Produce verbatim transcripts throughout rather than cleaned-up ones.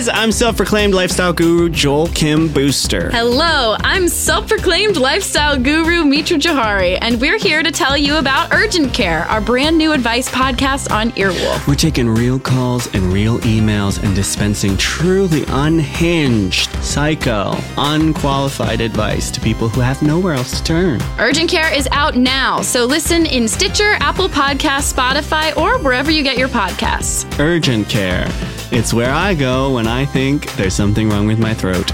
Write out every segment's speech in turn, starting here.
guys. I'm self-proclaimed lifestyle guru Joel Kim Booster. Hello, I'm self-proclaimed lifestyle guru Mitra Johari, and we're here to tell you about Urgent Care, our brand new advice podcast on Earwolf. We're taking real calls and real emails and dispensing truly unhinged, psycho, unqualified advice to people who have nowhere else to turn. Urgent Care is out now, so listen in Stitcher, Apple Podcasts, Spotify, or wherever you get your podcasts. Urgent Care. It's where I go when I think there's something wrong with my throat.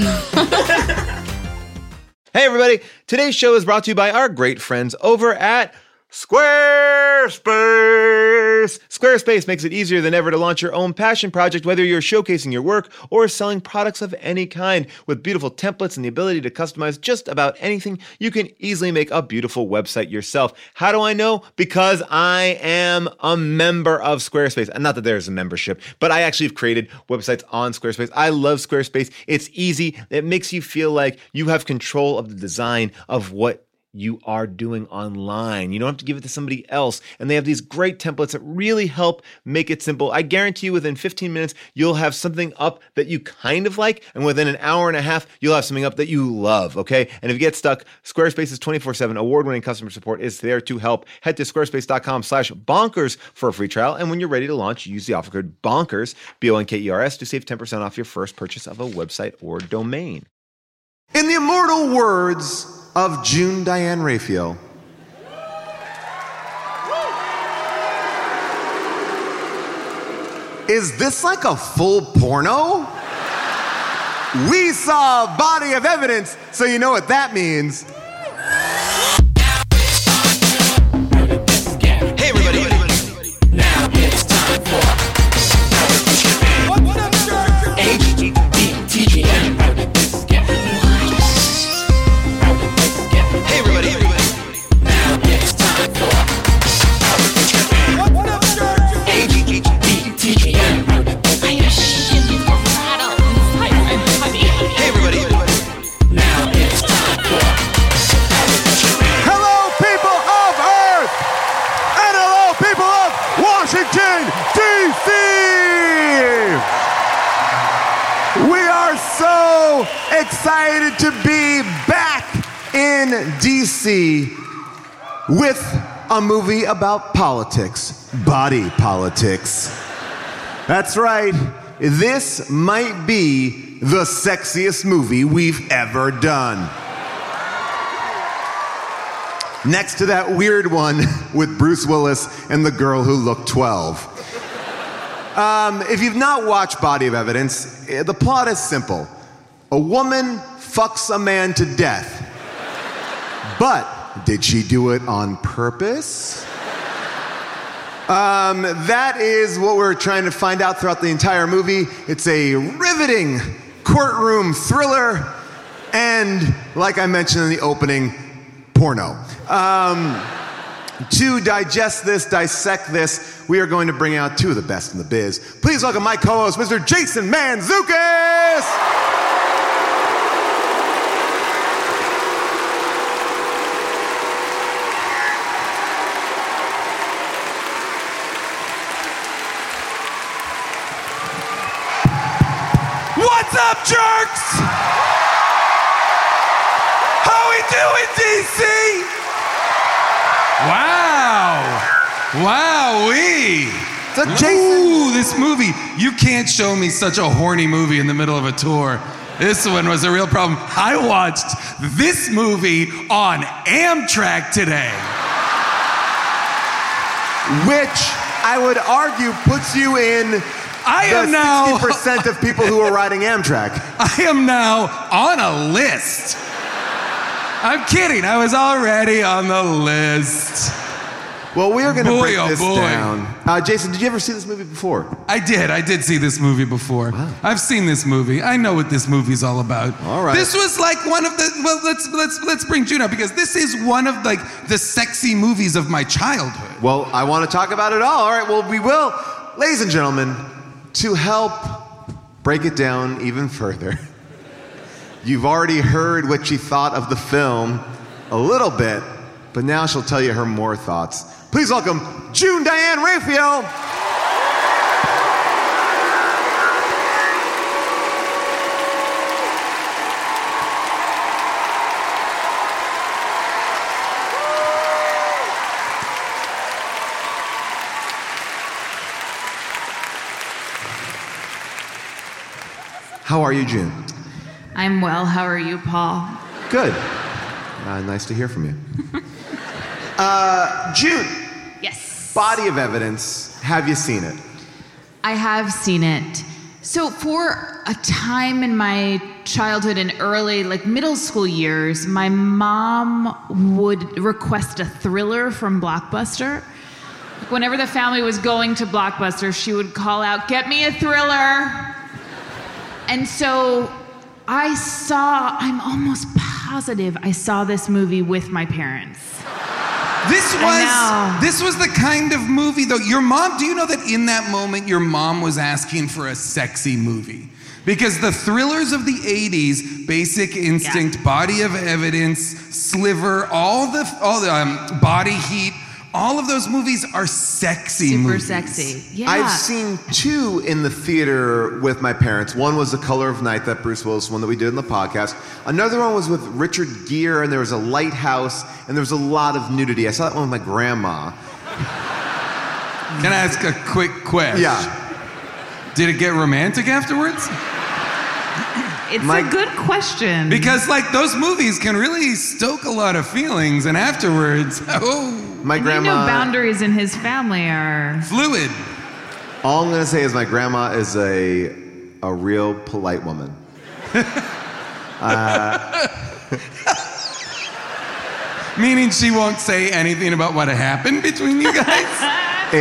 Hey, everybody. Today's show is brought to you by our great friends over at Squarespace. Squarespace makes it easier than ever to launch your own passion project, whether you're showcasing your work or selling products of any kind. With beautiful templates and the ability to customize just about anything, you can easily make a beautiful website yourself. How do I know? Because I am a member of Squarespace. And not that there's a membership, but I actually have created websites on Squarespace. I love Squarespace. It's easy. It makes you feel like you have control of the design of what you are doing online. You don't have to give it to somebody else. And they have these great templates that really help make it simple. I guarantee you within fifteen minutes, you'll have something up that you kind of like. And within an hour and a half, you'll have something up that you love, okay? And if you get stuck, Squarespace's twenty-four seven award-winning customer support is there to help. Head to squarespace.com slash bonkers for a free trial. And when you're ready to launch, use the offer code BONKERS, B O N K E R S, to save ten percent off your first purchase of a website or domain. In the immortal words of June Diane Raphael, is this like a full porno? We saw a body of evidence, so you know what that means. Hey, everybody. Now it's time for H D T G M. Hey, everybody. Now it's time for H D T G M. Hey, everybody. Now it's time for Hello, people of Earth, and hello, people of Washington, D C We are so excited to be back in D C with a movie about politics, body politics. That's right, this might be the sexiest movie we've ever done. Next to that weird one with Bruce Willis and the girl who looked twelve. Um, if you've not watched Body of Evidence, the plot is simple. A woman fucks a man to death. But did she do it on purpose? Um, that is what we're trying to find out throughout the entire movie. It's a riveting courtroom thriller and, like I mentioned in the opening, porno. Um, to digest this, dissect this, we are going to bring out two of the best in the biz. Please welcome my co-host, Mister Jason Mantzoukas! What's up, jerks? How we doing, D C? Wow. Wowee. So Jason, Ooh, this movie. You can't show me such a horny movie in the middle of a tour. This one was a real problem. I watched this movie on Amtrak today. which I would argue puts you in I the am now sixty percent of people who are riding Amtrak. I am now on a list. I'm kidding. I was already on the list. Well, we are going to break oh this boy. down. Uh, Jason, did you ever see this movie before? I did. I did see this movie before. Wow. I've seen this movie. I know what this movie's all about. All right. This was like one of the. Well, let's let's let's bring June up because this is one of like the sexy movies of my childhood. Well, I want to talk about it all. All right. Well, we will, ladies and gentlemen, to help break it down even further. You've already heard what she thought of the film a little bit, but now she'll tell you her more thoughts. Please welcome June Diane Raphael. How are you, June? I'm well. How are you, Paul? Good. Uh, nice to hear from you. uh, June. Yes. Body of Evidence. Have you seen it? I have seen it. So for a time in my childhood and early, like middle school years, my mom would request a thriller from Blockbuster. Like whenever the family was going to Blockbuster, she would call out, "Get me a thriller." And so I saw, I'm almost positive I saw this movie with my parents. This was this was the kind of movie, though. Your mom, do you know that in that moment, your mom was asking for a sexy movie? Because the thrillers of the eighties, Basic Instinct, yeah. Body of Evidence, Sliver, all the all the um, Body Heat, all of those movies are sexy Super movies. Super sexy. Yeah. I've seen two in the theater with my parents. One was The Color of Night, that Bruce Willis one that we did in the podcast. Another one was with Richard Gere, and there was a lighthouse, and there was a lot of nudity. I saw that one with my grandma. Can I ask a quick question? Yeah. Did it get romantic afterwards? It's my, a good question. Because, like, those movies can really stoke a lot of feelings, and afterwards, oh. My and grandma. You know boundaries in his family are fluid. All I'm gonna say is my grandma is a a real polite woman. uh, Meaning she won't say anything about what happened between you guys?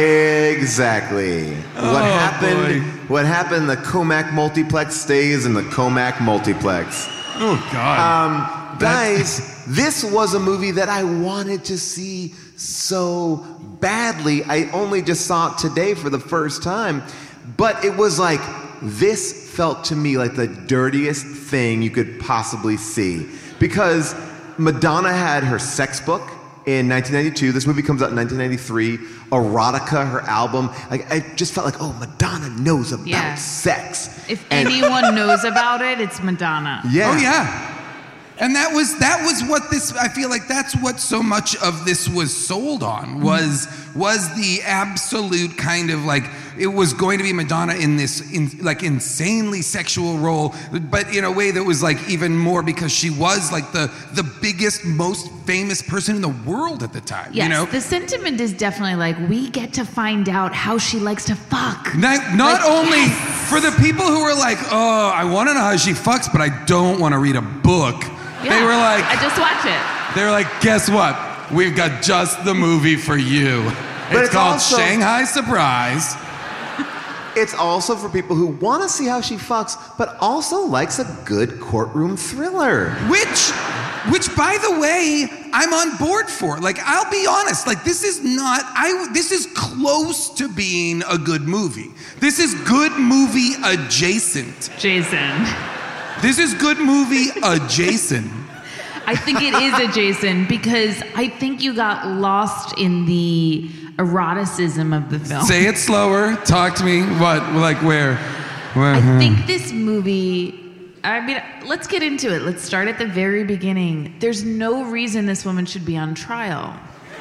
Exactly. Oh, what happened? boy. What happened in the Comac multiplex stays in the Comac multiplex. Oh God. Um, guys, this was a movie that I wanted to see so badly. I only just saw it today for the first time, but it was like this felt to me like the dirtiest thing you could possibly see, because Madonna had her sex book in nineteen ninety-two. This movie comes out in nineteen ninety-three. Erotica, her album. Like, I just felt like, oh, Madonna knows about yeah. sex. If and, anyone knows about it, it's Madonna. Yeah. Oh yeah. And that was that was what this, I feel like that's what so much of this was sold on, was was the absolute kind of like, it was going to be Madonna in this in, like insanely sexual role, but in a way that was like even more because she was like the the biggest, most famous person in the world at the time. Yes, you know? the sentiment is definitely like, we get to find out how she likes to fuck. Not, not like, only yes. for the people who were like, oh, I want to know how she fucks, but I don't want to read a book. Yeah, they were like, I just watch it. They were like, guess what? We've got just the movie for you. But it's, it's called also- Shanghai Surprise. It's also for people who want to see how she fucks, but also likes a good courtroom thriller. Which, which, by the way, I'm on board for. Like, I'll be honest. Like, this is not. I. This is close to being a good movie. This is good movie adjacent. Jason. This is good movie adjacent. I think it is adjacent because I think you got lost in the eroticism of the film. Say it slower. Talk to me. What? Like where? where? I think this movie, I mean, let's get into it. Let's start at the very beginning. There's no reason this woman should be on trial.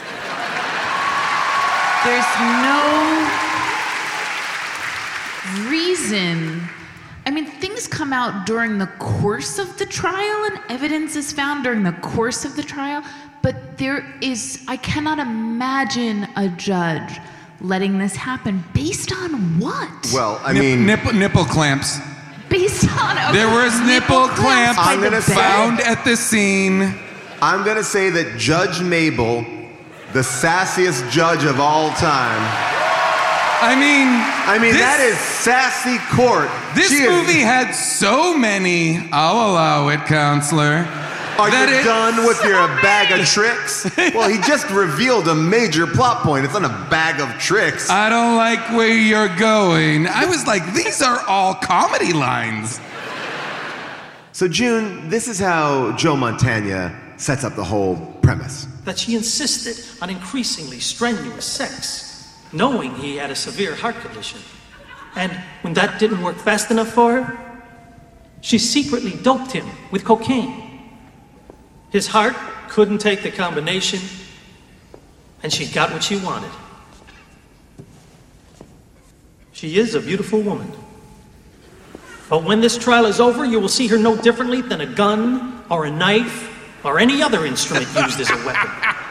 There's no reason. I mean, things come out during the course of the trial and evidence is found during the course of the trial, but there is, I cannot imagine a judge letting this happen. Based on what? Well, I Nip, mean... nipple, nipple clamps. Based on... Okay, There was nipple, clamps, by I'm the gonna bed? say- found at the scene. I'm going to say that Judge Mabel, the sassiest judge of all time... I mean... I mean, this, that is sassy court. This She is- movie had so many, I'll allow it, counselor. Are that you it- done with your bag of tricks? Well, he just revealed a major plot point. It's not a bag of tricks. I don't like where you're going. I was like, these are all comedy lines. So, June, this is how Joe Montana sets up the whole premise. That she insisted on increasingly strenuous sex, knowing he had a severe heart condition. And when that didn't work fast enough for her, she secretly doped him with cocaine. His heart couldn't take the combination, and she got what she wanted. She is a beautiful woman. But when this trial is over, you will see her no differently than a gun or a knife or any other instrument used as a weapon.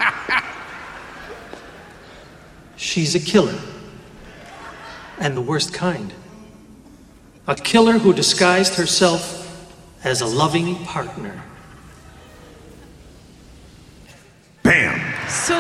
She's a killer. And the worst kind. A killer who disguised herself as a loving partner. Bam! So,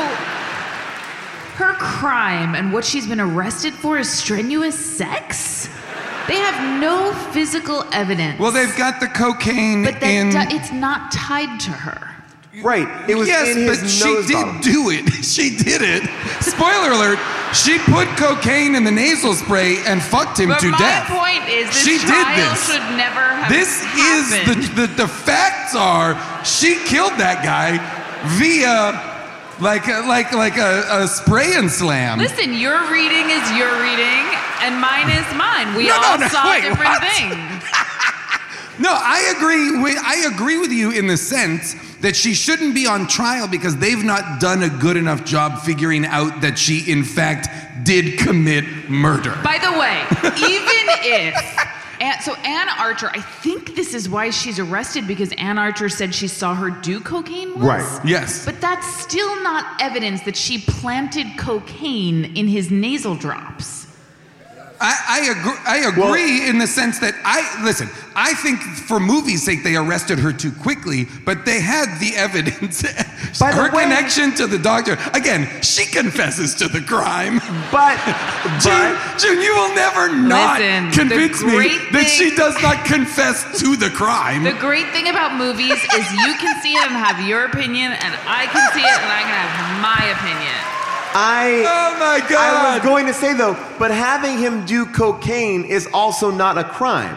her crime and what she's been arrested for is strenuous sex? They have no physical evidence. Well, they've got the cocaine but that in... do- it's not tied to her. Right. It was yes, in his but she nose did bottle. do it. She did it. Spoiler alert, she put cocaine in the nasal spray and fucked him But to my death. point is this She did trial this. should never have This happened. is the, the the facts are she killed that guy via like a, like like a, a spray and slam. Listen, your reading is your reading, and mine is mine. We No, no, all no, saw wait, different what? things. No, I agree with I agree with you in the sense that she shouldn't be on trial because they've not done a good enough job figuring out that she in fact did commit murder. By the way, even if Ann, so Ann Archer, I think this is why she's arrested, because Ann Archer said she saw her do cocaine once. Right. Yes. But that's still not evidence that she planted cocaine in his nasal drops. I, I agree. I agree in the sense that I listen. I think for movie's sake they arrested her too quickly, but they had the evidence. By the her way- connection to the doctor. Again, she confesses to the crime. But, June, but June, you will never not Listen, the convince me great that she thing- does not confess to the crime. The great thing about movies is you can see it and have your opinion, and I can see it and I can have my opinion. I. Oh my I God! was going to say though, but having him do cocaine is also not a crime.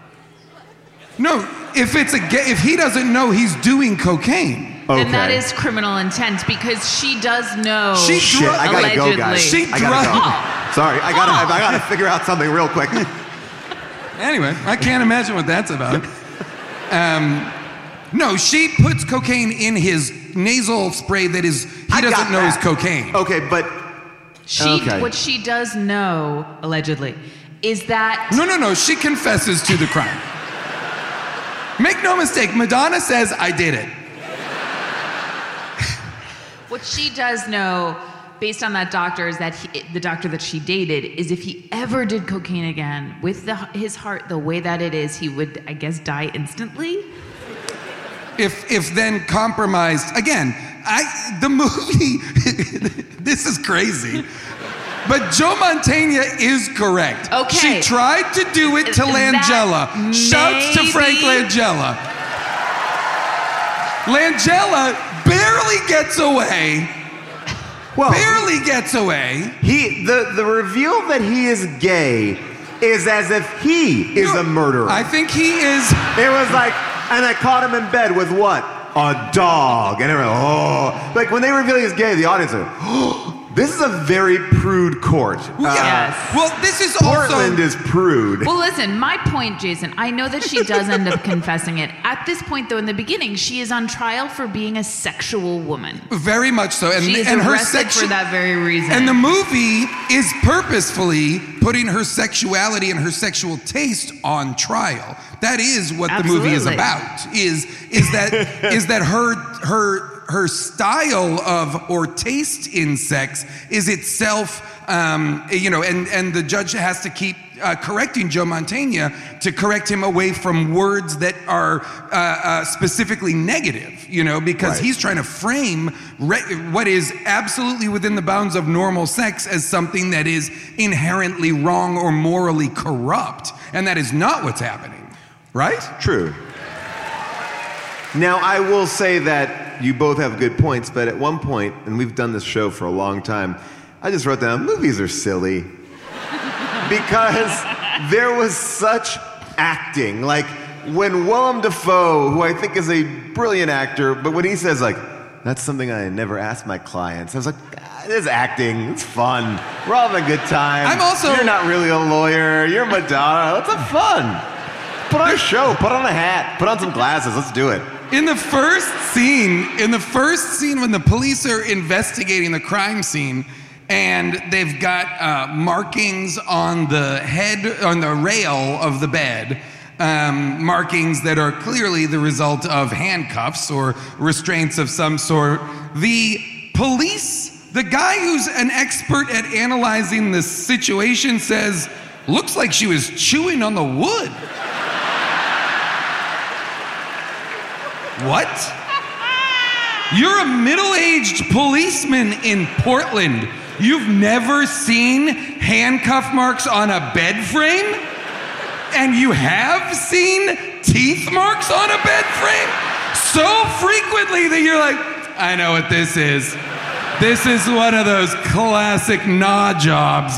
No, if it's a ga- if he doesn't know he's doing cocaine, Okay. And that is criminal intent because she does know. She Shit, dro- I gotta allegedly. go, guys. She I gotta drug- go. Sorry, I gotta, I gotta figure out something real quick. Anyway, I can't imagine what that's about. Um, no, she puts cocaine in his nasal spray that is he I got doesn't know is that. cocaine. Okay, but She, Okay. what she does know, allegedly, is that No, no, no. She confesses to the crime. Make no mistake, Madonna says, I did it. what she does know, based on that doctor, is that he, the doctor that she dated, is if he ever did cocaine again with the, his heart the way that it is, he would, I guess, die instantly. If if then compromised again, I the movie this is crazy. But Joe Mantegna is correct. Okay. She tried to do it to That Langella. Shouts to Frank maybe- Langella. Langella barely gets away. well, Barely gets away. he the the reveal that he is gay is as if he is No, a murderer. I think he is. It was like, and I caught him in bed with what? A dog. And everyone, oh. Like when they reveal he's gay, the audience are, oh, this is a very prude court. Uh, Yes. Well, this is Portland also. is prude. Well, listen, my point, Jason, I know that she does end up confessing it. At this point, though, in the beginning, she is on trial for being a sexual woman. Very much so. And, She is and her arrested sexu- for that very reason. And the movie is purposefully putting her sexuality and her sexual taste on trial. That is what the movie is Absolutely. about. Is is that is that her her her style of or taste in sex is itself um, you know, and and the judge has to keep uh, correcting Joe Mantegna to correct him away from words that are uh, uh, specifically negative, you know, because Right. he's trying to frame re- what is absolutely within the bounds of normal sex as something that is inherently wrong or morally corrupt, and that is not what's happening, right? True. Now, I will say that you both have good points, but at one point, and we've done this show for a long time, I just wrote down, movies are silly. Because there was such acting. Like, when Willem Dafoe, who I think is a brilliant actor, but when he says, like, that's something I never asked my clients, I was like, ah, this is acting, it's fun. We're all having a good time. I'm also- You're not really a lawyer, you're Madonna, let's have fun. Put on a show, put on a hat, put on some glasses, let's do it. In the first scene, in the first scene when the police are investigating the crime scene, and they've got uh, markings on the head, on the rail of the bed, um, markings that are clearly the result of handcuffs or restraints of some sort. The police, the guy who's an expert at analyzing the situation says, looks like she was chewing on the wood. What? You're a middle-aged policeman in Portland. You've never seen handcuff marks on a bed frame? And you have seen teeth marks on a bed frame? So frequently that you're like, I know what this is. This is one of those classic gnaw jobs.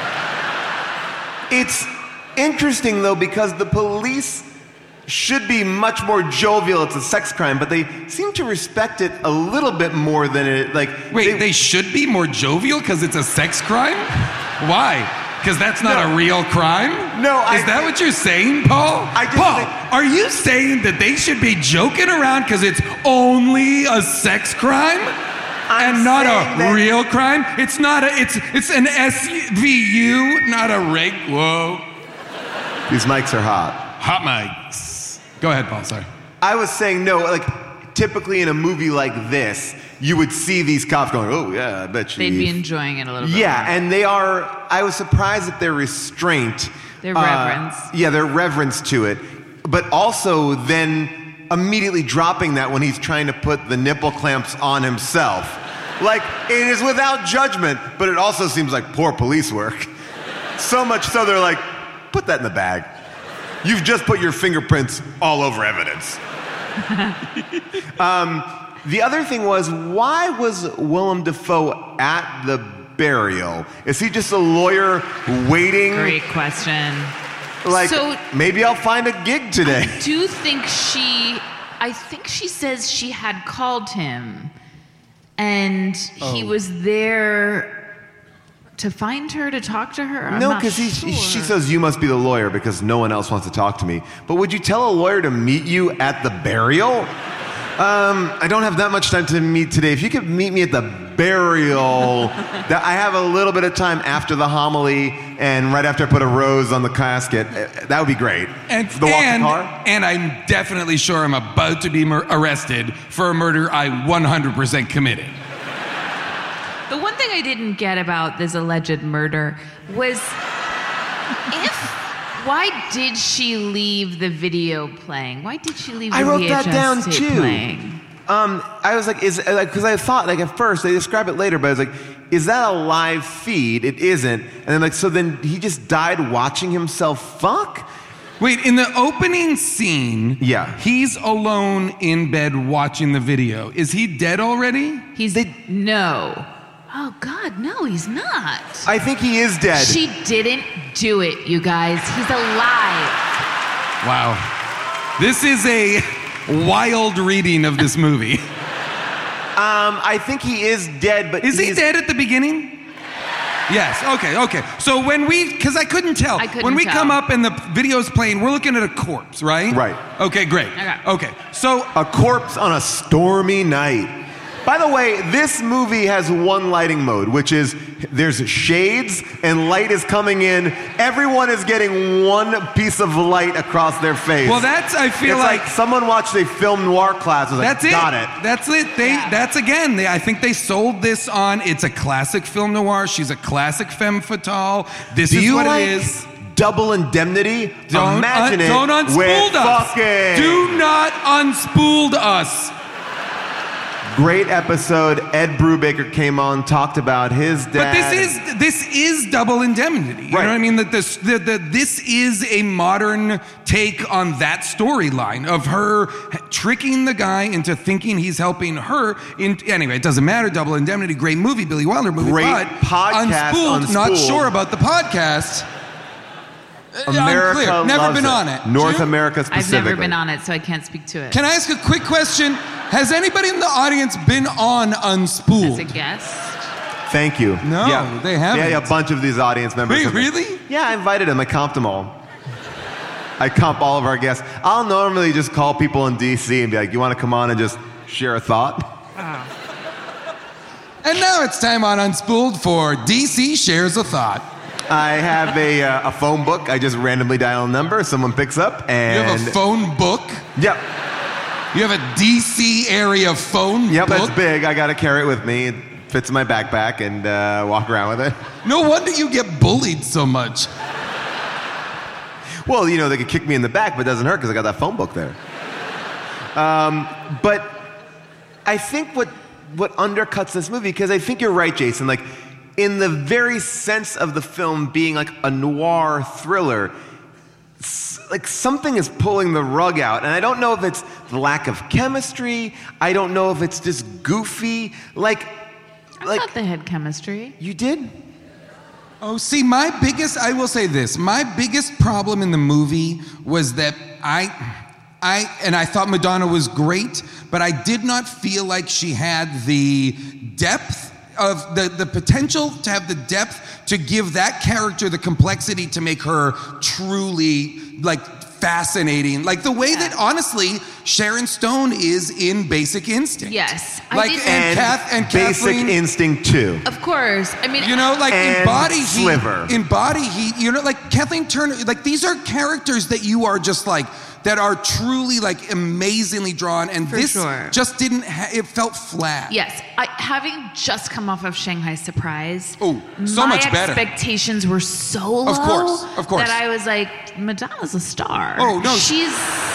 It's interesting, though, because the police should be much more jovial. It's a sex crime, but they seem to respect it a little bit more than it, like... Wait, they, they should be more jovial because it's a sex crime? Why? Because that's not No. a real crime? No, Is I- that what you're saying, Paul? I just Paul, think- are you saying that they should be joking around because it's only a sex crime? I'm and not saying a that- real crime? It's not a, it's it's an S V U, not a reg, whoa. These mics are hot. Hot mics. Go ahead, Paul, sorry. I was saying, no, like, typically in a movie like this, you would see these cops going, oh, yeah, I bet you. They'd be enjoying it a little bit. Yeah, more. and they are, I was surprised at their restraint. Their Uh, reverence. Yeah, their reverence to it. But also then immediately dropping that when he's trying to put the nipple clamps on himself. Like, it is without judgment, but it also seems like poor police work. So much so they're like, put that in the bag. You've just put your fingerprints all over evidence. um, the other thing was, why was Willem Dafoe at the burial? Is he just a lawyer waiting? Great question. Like, So- maybe I'll find a gig today. I do think she, I think she says she had called him and he Oh. was there to find her, to talk to her. I'm No, not because sure. she says you must be the lawyer because no one else wants to talk to me. But would you tell a lawyer to meet you at the burial? Um, I don't have that much time to meet today. If you could meet me at the burial, that I have a little bit of time after the homily and right after I put a rose on the casket. uh, That would be great. And, the walk and, the car? and I'm definitely sure I'm about to be mur- arrested for a murder I one hundred percent committed. The one thing I didn't get about this alleged murder was if, why did she leave the video playing? Why did she leave the I wrote V H S that down tape too. playing? Um, I was like, is like because I thought like at first they describe it later, but I was like, is that a live feed? It isn't. And then like, so then he just died watching himself fuck. Wait, in the opening scene, Yeah. he's alone in bed watching the video. Is he dead already? He's no. Oh God, no, he's not. I think he is dead. She didn't do it, you guys. He's alive. Wow. This is a wild reading of this movie. um, I think he is dead, but Is he he's- dead at the beginning? Yes, okay, okay. So when we, because I couldn't tell. I couldn't when we tell. come up and the video's playing, we're looking at a corpse, right? Right. Okay, great. Okay. Okay, so A corpse on a stormy night. By the way, this movie has one lighting mode, which is there's shades and light is coming in. Everyone is getting one piece of light across their face. Well, that's, I feel it's like, like, someone watched a film noir class. Was like, that's it. got it. That's it. They, Yeah. that's again, they, I think they sold this on, it's a classic film noir. She's a classic femme fatale. This Do is you what like it is. Double Indemnity? Don't, Imagine un- it don't unspooled with us. fucking Do not unspooled us. great episode. Ed Brubaker came on, talked about his dad. But this is this is Double Indemnity. You Right. know what I mean? That this the, the, this is a modern take on that storyline of her tricking the guy into thinking he's helping her. In, anyway, it doesn't matter. Double Indemnity, great movie, Billy Wilder movie. Great but podcast, Unspooled, not Unspooled. sure about the podcast. Uh, America unclear. Never loves been it. on it. North June? America I've specifically. never been on it, so I can't speak to it. Can I ask a quick question? Has anybody in the audience been on As Unspooled? a guest? Thank you. No, yeah. they haven't. Yeah, yeah, a bunch of these audience members. Wait, have been- really? Yeah, I invited them. I comped them all. I comp all of our guests. I'll normally just call people in D C and be like, you want to come on and just share a thought? And now it's time on Unspooled for D C Shares a Thought. I have a, uh, a phone book. I just randomly dial a number. Someone picks up, and You have a phone book? Yep. You have a D C area phone Yep, book? that's big. I got to carry it with me. It fits in my backpack and uh, walk around with it. No wonder you get bullied so much. Well, you know, they could kick me in the back, but it doesn't hurt because I got that phone book there. Um, but I think what what undercuts this movie, because I think you're right, Jason, like in the very sense of the film being like a noir thriller, s- like something is pulling the rug out. And I don't know if it's the lack of chemistry. I don't know if it's just goofy. Like, I like thought they had chemistry. you did? Oh, see, my biggest, I will say this, my biggest problem in the movie was that I, I, and I thought Madonna was great, but I did not feel like she had the depth of, the, the potential to have the depth to give that character the complexity to make her truly, like, fascinating. Like the way that, honestly, Sharon Stone is in Basic Instinct. Yes. I Like, did- and, And Kath, and Basic Kathleen, Instinct two. Of course. I mean, you know, like in And Body Heat, Sliver. in Body Heat, you know, like Kathleen Turner, like these are characters that you are just like, that are truly like amazingly drawn, and For this sure. just didn't, ha- it felt flat. yes. I, having just come off of Shanghai Surprise, Oh, so my much better. expectations were so low Of course, of course. that I was like, Madonna's a star. Oh, no. She's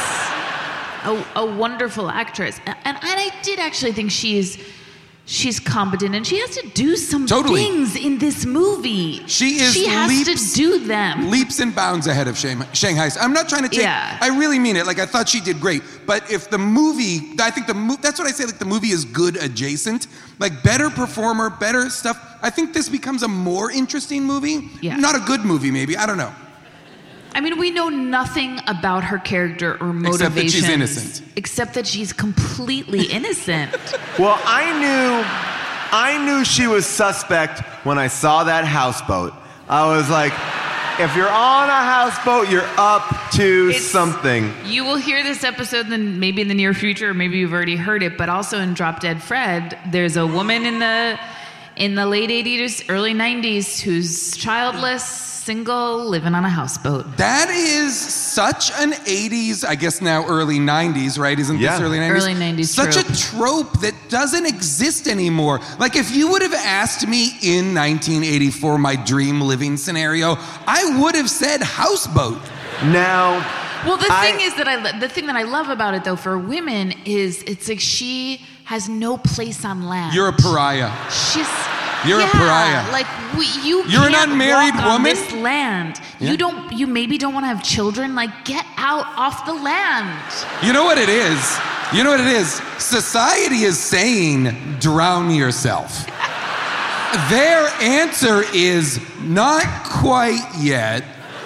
a, a wonderful actress. And, and I did actually think she's she's competent, and she has to do some Totally. things in this movie. She is She has leaps- to do them. Leaps and bounds ahead of Shang- Shanghai. I'm not trying to take, Yeah. I really mean it. Like, I thought she did great. But if the movie, I think the movie, that's what I say, like, the movie is good adjacent. Like, better performer, better stuff. I think this becomes a more interesting movie. Yeah. Not a good movie, maybe. I don't know. I mean, we know nothing about her character or Except that motivations. she's innocent. Except that she's completely innocent. Well, I knew, I knew she was suspect when I saw that houseboat. I was like, if you're on a houseboat, you're up to It's- something. You will hear this episode then maybe in the near future, or maybe you've already heard it, but also in Drop Dead Fred, there's a woman in the in the late eighties, early nineties who's childless, single, living on a houseboat. That is such an eighties, I guess now early nineties, right? Isn't Yeah. this early nineties? Early nineties Such trope. a trope that doesn't exist anymore. Like if you would have asked me in nineteen eighty-four my dream living scenario, I would have said houseboat. Now, Well, the I- thing is that I lo- the thing that I love about it though for women is it's like she has no place on land. You're a pariah. She's You're a yeah, pariah. Like we, you You're an can't unmarried walk on woman? this land. Yeah. You don't. You maybe don't want to have children. Like get out off the land. You know what it is? You know what it is? Society is saying, drown yourself. Their answer is not quite yet.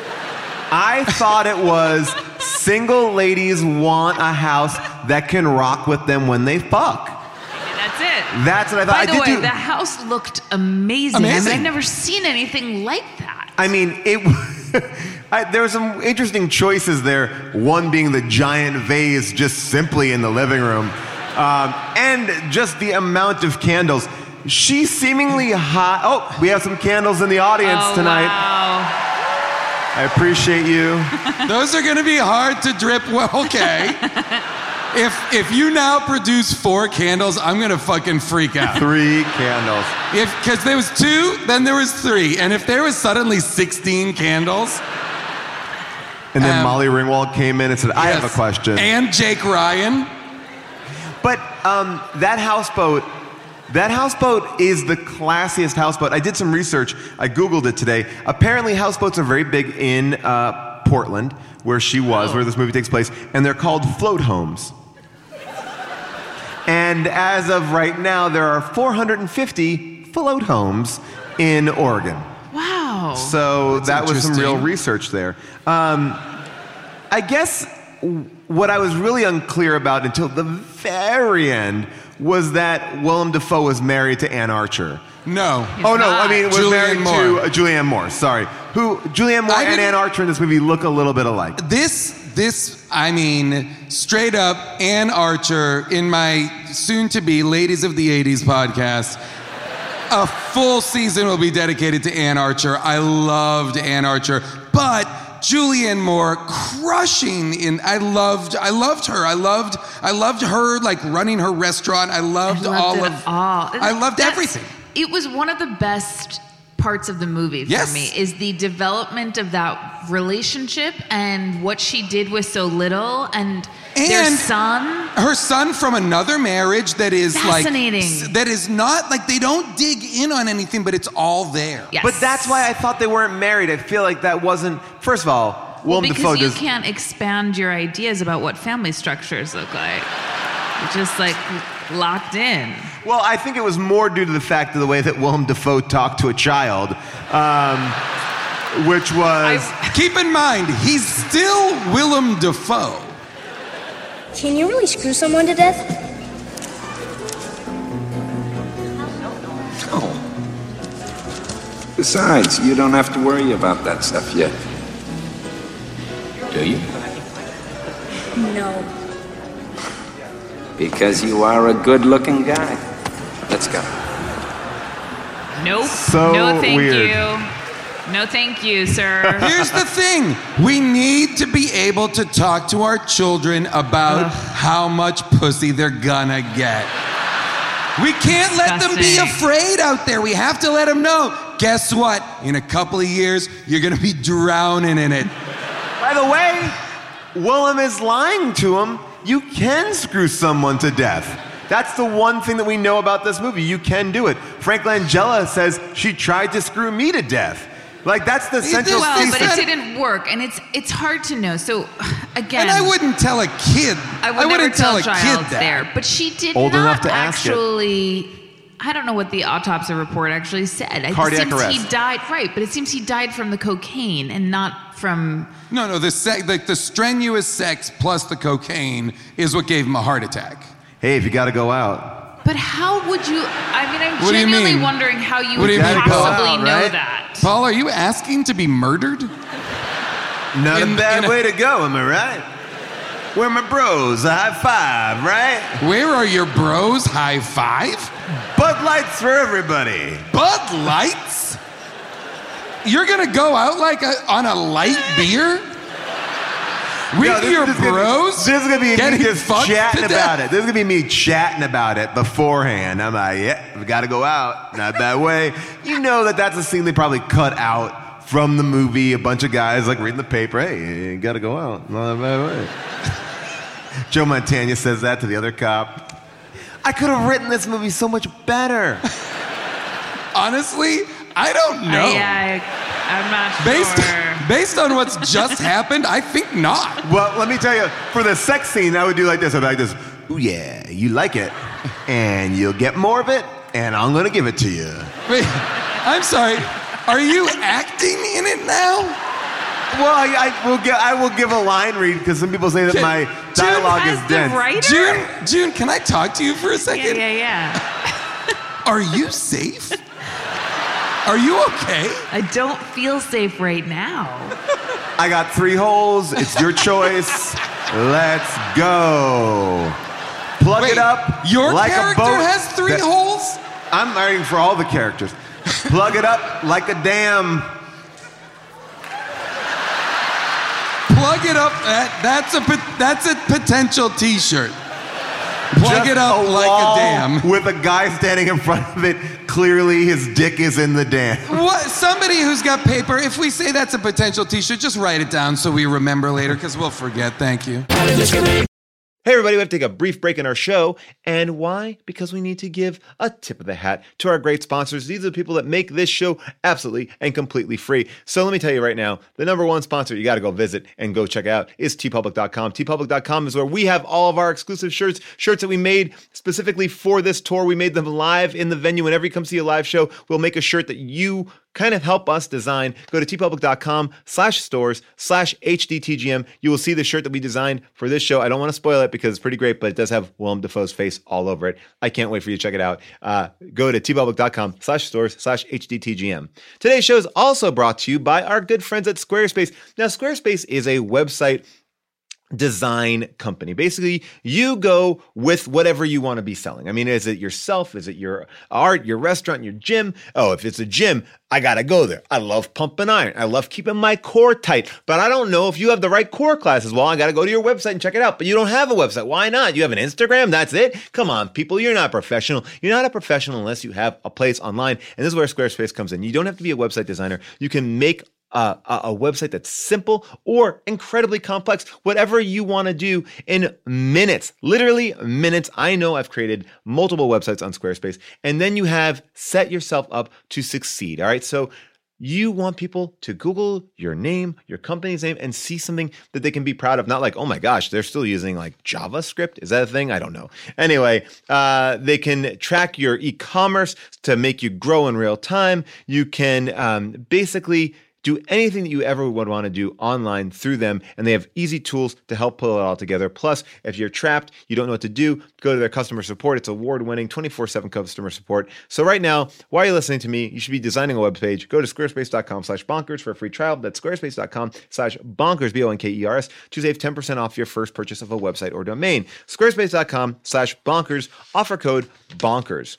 I thought it was single ladies want a house that can rock with them when they fuck. That's it. That's what I thought. By I the did way, do. the house looked amazing. I mean, Amazing. I've never seen anything like that. I mean, it. I, there were some interesting choices there. One being the giant vase just simply in the living room, um, and just the amount of candles. She seemingly hot. Oh, we have some candles in the audience oh, tonight. Wow. I appreciate you. Those are going to be hard to drip. Well, okay. If if you now produce four candles, I'm going to fucking freak out. Three candles. If because there was two, then there was three, and if there was suddenly sixteen candles, And then Um, Molly Ringwald came in and said, "I have a yes. question." And Jake Ryan. But um, that houseboat, that houseboat is the classiest houseboat. I did some research. I Googled it today. Apparently, houseboats are very big in uh, Portland, where she was, where this movie takes place, and they're called float homes. And as of right now, there are four hundred fifty float homes in Oregon. Wow. So That's that was some real interesting. research there. Um, I guess what I was really unclear about until the very end was that Willem Dafoe was married to Anne Archer. No. Oh no, not. I mean was Julianne married Moore. to uh, Julianne Moore. Sorry, who Julianne Moore I and didn't- Anne Archer in this movie look a little bit alike. This, this, I mean, straight up, Ann Archer in my soon-to-be Ladies of the eighties podcast A full season will be dedicated to Ann Archer. I loved Ann Archer, but Julianne Moore crushing in. I loved. I loved her. I loved. I loved her like running her restaurant. I loved, I loved all it of. all. I loved That's- everything. It was one of the best parts of the movie for Yes. me is the development of that relationship and what she did with so little and, their And son. Her son from another marriage that is Fascinating. like that is not like they don't dig in on anything, but it's all there. Yes. But that's why I thought they weren't married. I feel like that wasn't. First of all, well, Willem because Dafoe you does. can't expand your ideas about what family structures look like. You're just like locked in. Well, I think it was more due to the fact of the way that Willem Dafoe talked to a child, um, which was. Keep in mind, he's still Willem Dafoe. Can you really screw someone to death? Oh. Besides, you don't have to worry about that stuff yet. Do you? No. Because you are a good-looking guy. Let's go. Nope. So no, thank weird. you. No, thank you, sir. Here's the thing. We need to be able to talk to our children about how much pussy they're gonna get. We can't let them be Disgusting. afraid out there. We have to let them know. Guess what? In a couple of years, you're gonna be drowning in it. By the way, Willem is lying to him. You can screw someone to death. That's the one thing that we know about this movie. You can do it. Frank Langella says she tried to screw me to death. Like, that's the central Well, thesis. but it didn't work, and it's it's hard to know. So, again, And I wouldn't tell a kid. I would never wouldn't tell, tell a a child kid that. there. But she did Old not enough to ask it. actually. I don't know what the autopsy report actually said. It Cardiac seems he arrest. died right, but it seems he died from the cocaine and not from. No, no, the, se- the, the strenuous sex plus the cocaine is what gave him a heart attack. Hey, if you got to go out. But how would you? I mean, I'm What do you genuinely mean? wondering how you What do would you mean? possibly Go out, know right? that. Paul, are you asking to be murdered? Not In- a bad in a- way to go, am I right? Where my bros? A high five, right? Where are your bros? High five? Bud Lights for everybody. Bud Lights? You're gonna go out like a, on a light beer? With Yo, this- your this is gonna be- bros? This is gonna be me getting just fucked chatting to about death? it. This is gonna be me chatting about it beforehand. I'm like, yeah, we gotta go out. Not a bad way. You know that that's a scene they probably cut out from the movie. A bunch of guys like reading the paper. Hey, you gotta go out. Not a bad way. Joe Montana says that to the other cop. I could have written this movie so much better. Honestly, I don't know. Yeah, I, I'm not Based, sure. based on what's just happened, I think not. Well, let me tell you, for the sex scene, I would do like this. I'd be like this. Ooh, yeah, you like it. And you'll get more of it, and I'm gonna give it to you. Wait, I'm sorry. Are you acting in it now? Well, I, I will give I will give a line read because some people say that Can- my June, dialogue As is the dense. writer? June, June, can I talk to you for a Yeah, second? yeah, yeah. Are you safe? Are you okay? I don't feel safe right now. I got three holes. It's your choice. Let's go. Plug Wait, it up. your like a character boat has three that- holes? I'm writing for all the characters. Plug it up like a dam. Plug it up. That, that's a pot- that's a potential T-shirt. Plug Just it up a like wall a dam. with a guy standing in front of it. Clearly, his dick is in the dam. What? Somebody who's got paper. If we say that's a potential T-shirt, just write it down so we remember later, because we'll forget. Thank you. Hey everybody, we have to take a brief break in our show. And why? Because we need to give a tip of the hat to our great sponsors. These are the people that make this show absolutely and completely free. So let me tell you right now, the number one sponsor you got to go visit and go check out is t public dot com. t public dot com is where we have all of our exclusive shirts, shirts that we made specifically for this tour. We made them live in the venue. Whenever you come see a live show, we'll make a shirt that you kind of help us design. Go to t public dot com slash stores slash H D T G M. You will see the shirt that we designed for this show. I don't want to spoil it because it's pretty great, but it does have Willem Dafoe's face all over it. I can't wait for you to check it out. Uh, go to t public dot com slash stores slash H D T G M. Today's show is also brought to you by our good friends at Squarespace. Now, Squarespace is a website design company. Basically, you go with whatever you want to be selling. I mean, is it yourself? Is it your art, your restaurant, your gym? Oh, if it's a gym, I got to go there. I love pumping iron. I love keeping my core tight, but I don't know if you have the right core classes. Well, I got to go to your website and check it out, but you don't have a website. Why not? You have an Instagram. That's it. Come on, people. You're not professional. You're not a professional unless you have a place online. And this is where Squarespace comes in. You don't have to be a website designer. You can make Uh, a, a website that's simple or incredibly complex, whatever you want to do in minutes, literally minutes. I know I've created multiple websites on Squarespace, and then you have set yourself up to succeed. All right. So you want people to Google your name, your company's name, and see something that they can be proud of. Not like, oh my gosh, they're still using like JavaScript. Is that a thing? I don't know. Anyway, uh, they can track your e-commerce to make you grow in real time. You can um, basically do anything that you ever would want to do online through them, and they have easy tools to help pull it all together. Plus, if you're trapped, you don't know what to do, go to their customer support. It's award-winning, twenty-four seven customer support. So right now, while you're listening to me, you should be designing a web page. Go to squarespace.com slash bonkers for a free trial. That's squarespace.com slash bonkers, B O N K E R S, to save ten percent off your first purchase of a website or domain. Squarespace.com slash bonkers, offer code bonkers.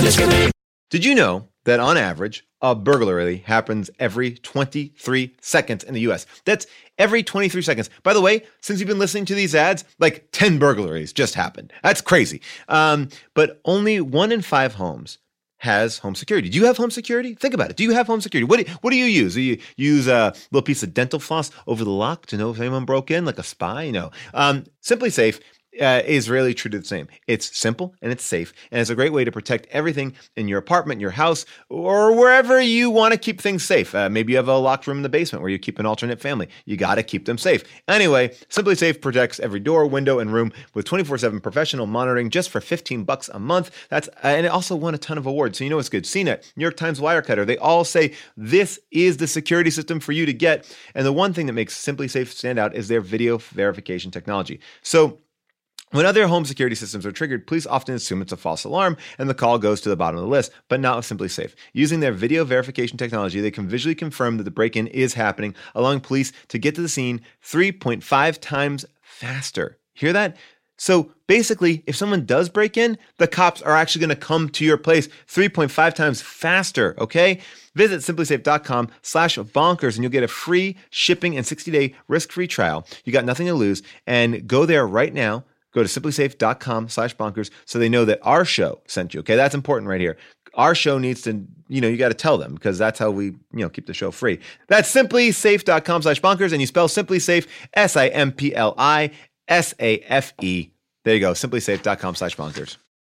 Did you know that on average, a burglary happens every twenty-three seconds in the U S? That's every twenty-three seconds. By the way, since you've been listening to these ads, like ten burglaries just happened. That's crazy. Um, but only one in five homes has home security. Do you have home security? Think about it. Do you have home security? What do, what do you use? Do you use a little piece of dental floss over the lock to know if anyone broke in, like a spy? No. Um, Simply Safe Uh, is really true to the same. It's simple and it's safe, and it's a great way to protect everything in your apartment, your house, or wherever you want to keep things safe. Uh, maybe you have a locked room in the basement where you keep an alternate family. You got to keep them safe. Anyway, Simply Safe protects every door, window, and room with twenty-four seven professional monitoring just for fifteen bucks a month. That's uh, and it also won a ton of awards, so you know it's good. C net, New York Times, Wirecutter, they all say this is the security system for you to get. And the one thing that makes Simply Safe stand out is their video verification technology. So when other home security systems are triggered, police often assume it's a false alarm and the call goes to the bottom of the list, but not with Simply Safe. Using their video verification technology, they can visually confirm that the break-in is happening, allowing police to get to the scene three point five times faster. Hear that? So basically, if someone does break in, the cops are actually going to come to your place three point five times faster, okay? Visit simplysafe.com slash bonkers and you'll get a free shipping and sixty-day risk-free trial. You got nothing to lose, and go there right now. Go to simplysafe.com slash bonkers so they know that our show sent you. Okay, that's important right here. Our show needs to, you know, you got to tell them because that's how we, you know, keep the show free. That's simplysafe.com slash bonkers, and you spell Simply Safe, S I M P L I S A F E. There you go, simplysafe.com slash bonkers.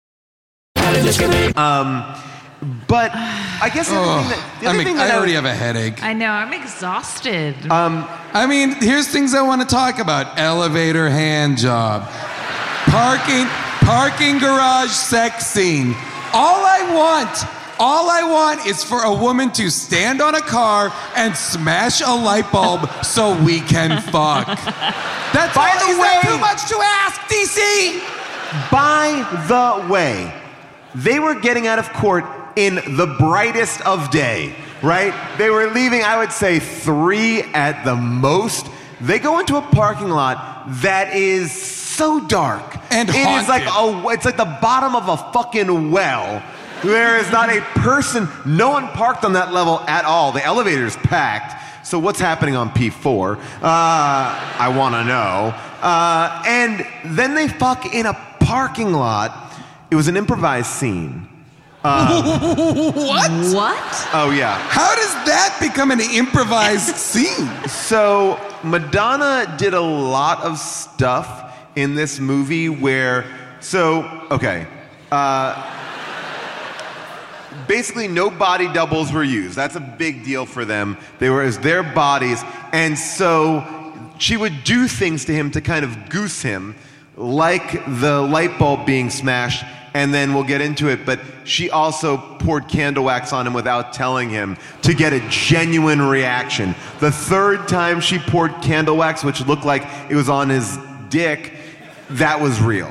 Um, but I guess the other thing that, the other I'm, thing I that already I, have a headache. I know, I'm exhausted. um, I mean, here's things I want to talk about. Elevator hand job. Parking, parking garage sex scene. All I want, all I want is for a woman to stand on a car and smash a light bulb so we can fuck. That's By all. the Is way- that too much to ask, D C? by the way, they were getting out of court in the brightest of day, right? They were leaving, I would say, three at the most. They go into a parking lot that is so dark. And it is like haunted. a, it's like the bottom of a fucking well. There is not a person, no one parked on that level at all. The elevator's packed. So what's happening on P four? Uh, I want to know. Uh, and then they fuck in a parking lot. It was an improvised scene. Um, What? What? oh yeah. How does that become an improvised scene? So Madonna did a lot of stuff in this movie where, so, okay. Uh, basically no body doubles were used. That's a big deal for them. They were as their bodies. And so she would do things to him to kind of goose him, like the light bulb being smashed. And then we'll get into it, but she also poured candle wax on him without telling him to get a genuine reaction. The third time she poured candle wax, which looked like it was on his dick, that was real.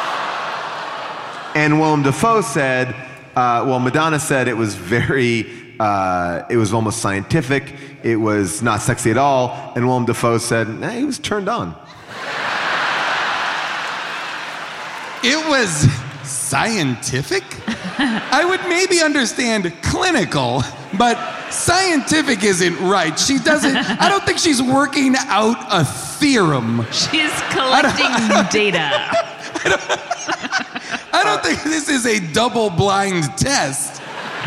And Willem Dafoe said, uh, well, Madonna said it was very uh, it was almost scientific. It was not sexy at all. And Willem Dafoe said, nah, he was turned on. It was scientific? I would maybe understand clinical, but scientific isn't right. She doesn't, I don't think she's working out a theorem. She's collecting I don't, I don't, data. I don't, I don't think this is a double-blind test.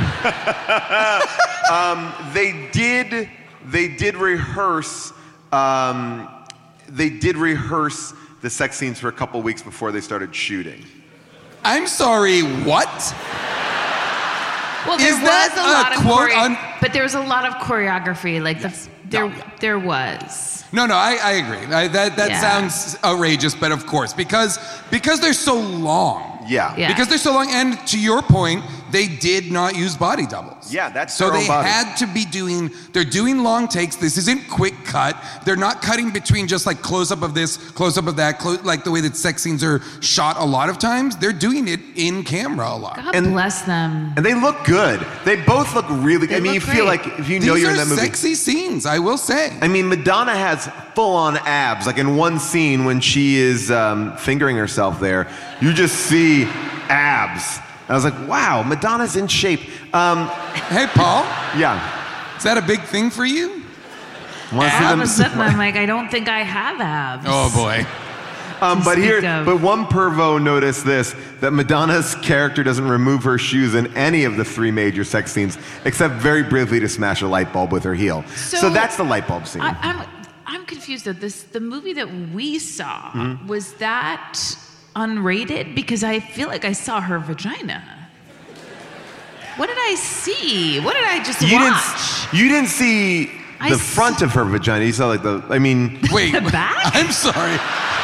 um, they did, they did rehearse, um, they did rehearse the sex scenes for a couple weeks before they started shooting. I'm sorry, what? Well, there Is was that a a lot of quote chore- on- but there was a lot of choreography. Like Yes. the, there, No, yeah. there was. No, no, I, I agree. I, that that Yeah. sounds outrageous, but of course, because because they're so long. Yeah. Yeah. Because they're so long, and to your point, they did not use body doubles. Yeah, that's so their own they body. had to be doing. They're doing long takes. This isn't quick cut. They're not cutting between just like close up of this, close up of that, close, like the way that sex scenes are shot a lot of times. They're doing it in camera a lot. God And- bless them. And they look good. They both look really good. I They mean, you look feel great. like if you know These you're are in that movie. sexy scenes, I will say. I mean, Madonna has full-on abs. Like in one scene when she is um, fingering herself there, you just see abs. I was like, wow, Madonna's in shape. Um, Hey, Paul, yeah. is that a big thing for you? Want to see All them? of a sudden, I'm like, I don't think I have abs. Oh boy. Um, to but here, speak of. but one pervo noticed this, that Madonna's character doesn't remove her shoes in any of the three major sex scenes, except very briefly to smash a light bulb with her heel. So, So- that's the light bulb scene. I, I'm, I'm confused though. This the movie that we saw Mm-hmm. was that unrated because I feel like I saw her vagina. What did I see? What did I just you watch? didn't, you didn't see I the s- front of her vagina. You saw like the, I mean, Wait. The back? I'm sorry.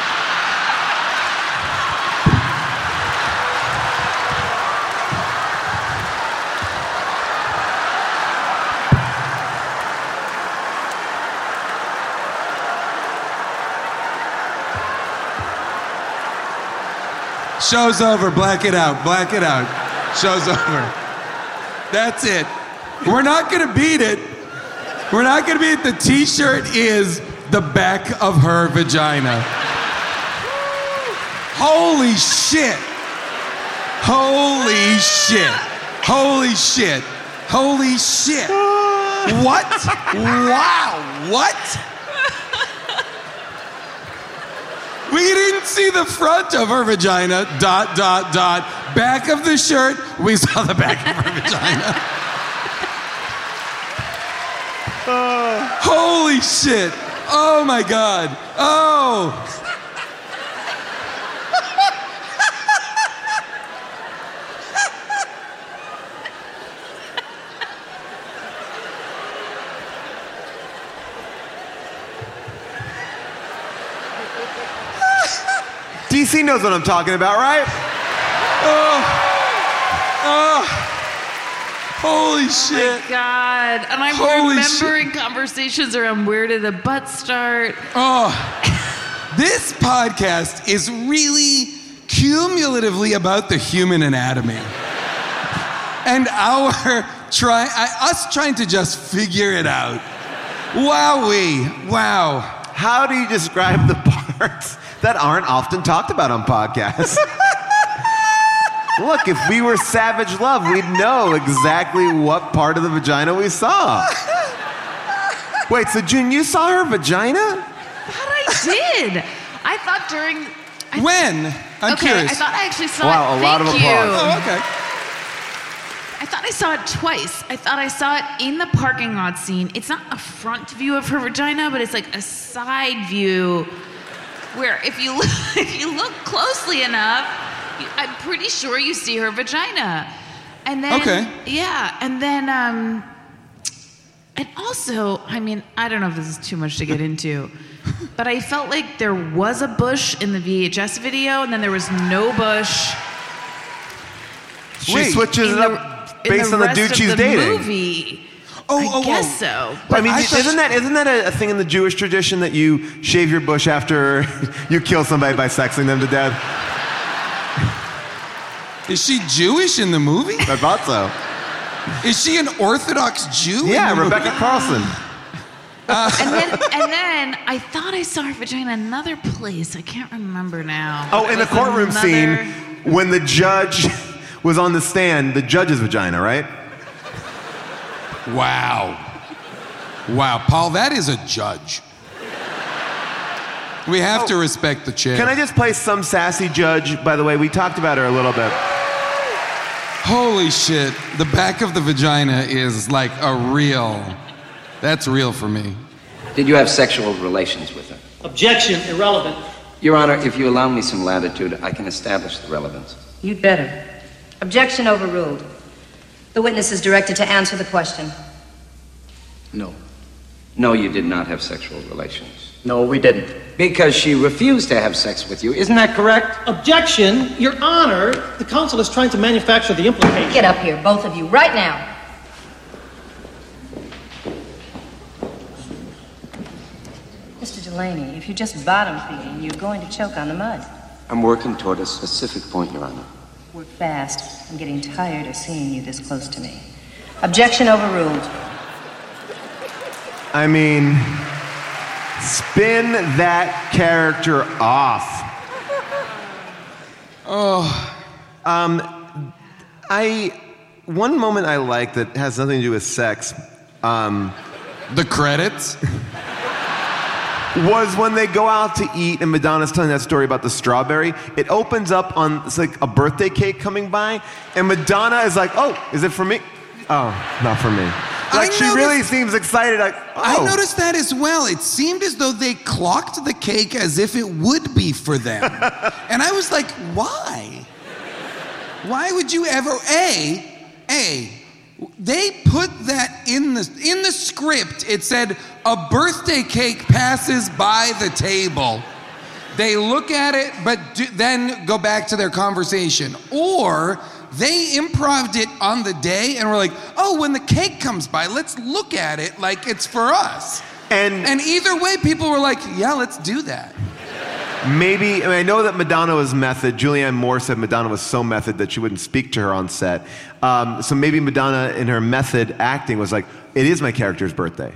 Show's over. Black it out. Black it out. Show's over. That's it. We're not going to beat it. We're not going to beat it. The t-shirt is the back of her vagina. Holy shit. Holy shit. Holy shit. Holy shit. What? Wow. What? We didn't see the front of her vagina, dot, dot, dot. Back of the shirt, we saw the back of her vagina. Holy shit. Oh my God. Oh. D C knows what I'm talking about, right? Oh. Holy Oh shit. my God. And I'm Holy remembering conversations around where did the butt start. Oh. This podcast is really cumulatively about the human anatomy. And our try I, us trying to just figure it out. Wowee. Wow. How do you describe the parts that aren't often talked about on podcasts? Look, if we were Savage Love, we'd know exactly what part of the vagina we saw. Wait, so June, you saw her vagina? But I did. I thought during. I When? I'm okay, curious. I thought I actually saw Wow, it. a lot Thank of you. applause. Oh, okay. I thought I saw it twice. I thought I saw it in the parking lot scene. It's not a front view of her vagina, but it's like a side view where if you look, if you look closely enough, you, I'm pretty sure you see her vagina. And then Okay. yeah, and then um and also, I mean, I don't know if this is too much to get into, but I felt like there was a bush in the V H S video and then there was no bush. She Wait, switches in it the- up in based the on the rest dude of she's the dating. Movie. Oh, I oh, guess oh. so. I mean, I thought isn't she- that isn't that a, a thing in the Jewish tradition that you shave your bush after you kill somebody by sexing them to death? Is she Jewish in the movie? I thought so. Is she an Orthodox Jew? Yeah, Rebecca Carlson. Uh, and then, and then I thought I saw her vagina in another place. I can't remember now. Oh, in the courtroom another... scene when the judge was on the stand, the judge's vagina, right? Wow. Wow, Paul, that is a judge. We have oh, to respect the chair. Can I just play some sassy judge? By the way, we talked about her a little bit. Holy shit. The back of the vagina is like a real... That's real for me. Did you have sexual relations with her? Objection, irrelevant. Your Honor, if you allow me some latitude, I can establish the relevance. You'd better. Objection overruled. The witness is directed to answer the question. No. No, you did not have sexual relations. No, we didn't. Because she refused to have sex with you. Isn't that correct? Objection, Your Honor. The counsel is trying to manufacture the implication. Get up here, both of you, right now. Mister Delaney, if you're just bottom feeding, you're going to choke on the mud. I'm working toward a specific point, Your Honor. Work fast. I'm getting tired of seeing you this close to me. Objection overruled. I mean, spin that character off. Oh. Um, I, one moment I like that has nothing to do with sex. Um, the credits? Was when they go out to eat and Madonna's telling that story about the strawberry. It opens up on, it's like a birthday cake coming by, and Madonna is like, oh, is it for me? Oh, not for me. Like, I she noticed, really seems excited, like, oh. I noticed that as well. It seemed as though they clocked the cake as if it would be for them. And I was like, why? Why would you ever, A, A, they put that in the in the script. It said a birthday cake passes by the table. They look at it, but do, then go back to their conversation. Or they improv'd it on the day and were like, oh, when the cake comes by, let's look at it like it's for us. And, and either way, people were like, yeah, let's do that. Maybe, I mean, I know that Madonna was method. Julianne Moore said Madonna was so method that she wouldn't speak to her on set. Um, so maybe Madonna, in her method acting, was like, it is my character's birthday.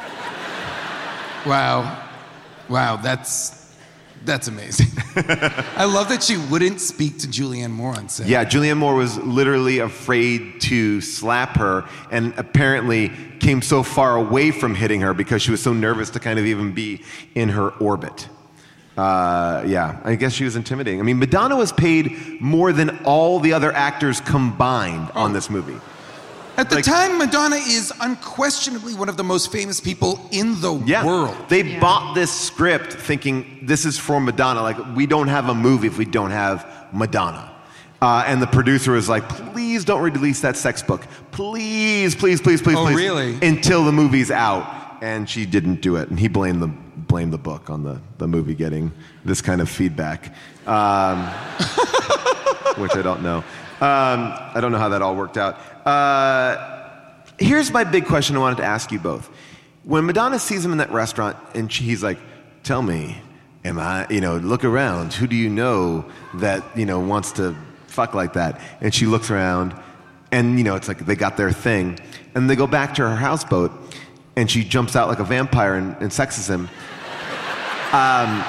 Wow. Wow, that's, that's amazing. I love that she wouldn't speak to Julianne Moore on set. Yeah, Julianne Moore was literally afraid to slap her and apparently came so far away from hitting her because she was so nervous to kind of even be in her orbit. Uh, yeah, I guess she was intimidating. I mean, Madonna was paid more than all the other actors combined oh. on this movie. At the like, time, Madonna is unquestionably one of the most famous people in the yeah, world. They yeah. bought this script thinking this is for Madonna. Like, we don't have a movie if we don't have Madonna. Uh, and the producer was like, please don't release that sex book. Please, please, please, please, oh, please. really? Until the movie's out. And she didn't do it. And he blamed the, blamed the book on the, the movie getting this kind of feedback, um, which I don't know. Um, I don't know how that all worked out. Uh, here's my big question I wanted to ask you both. When Madonna sees him in that restaurant and she, he's like, tell me, am I, you know, look around. Who do you know that, you know, wants to fuck like that? And she looks around and, you know, it's like they got their thing. And they go back to her houseboat and she jumps out like a vampire and, and sexes him. Um,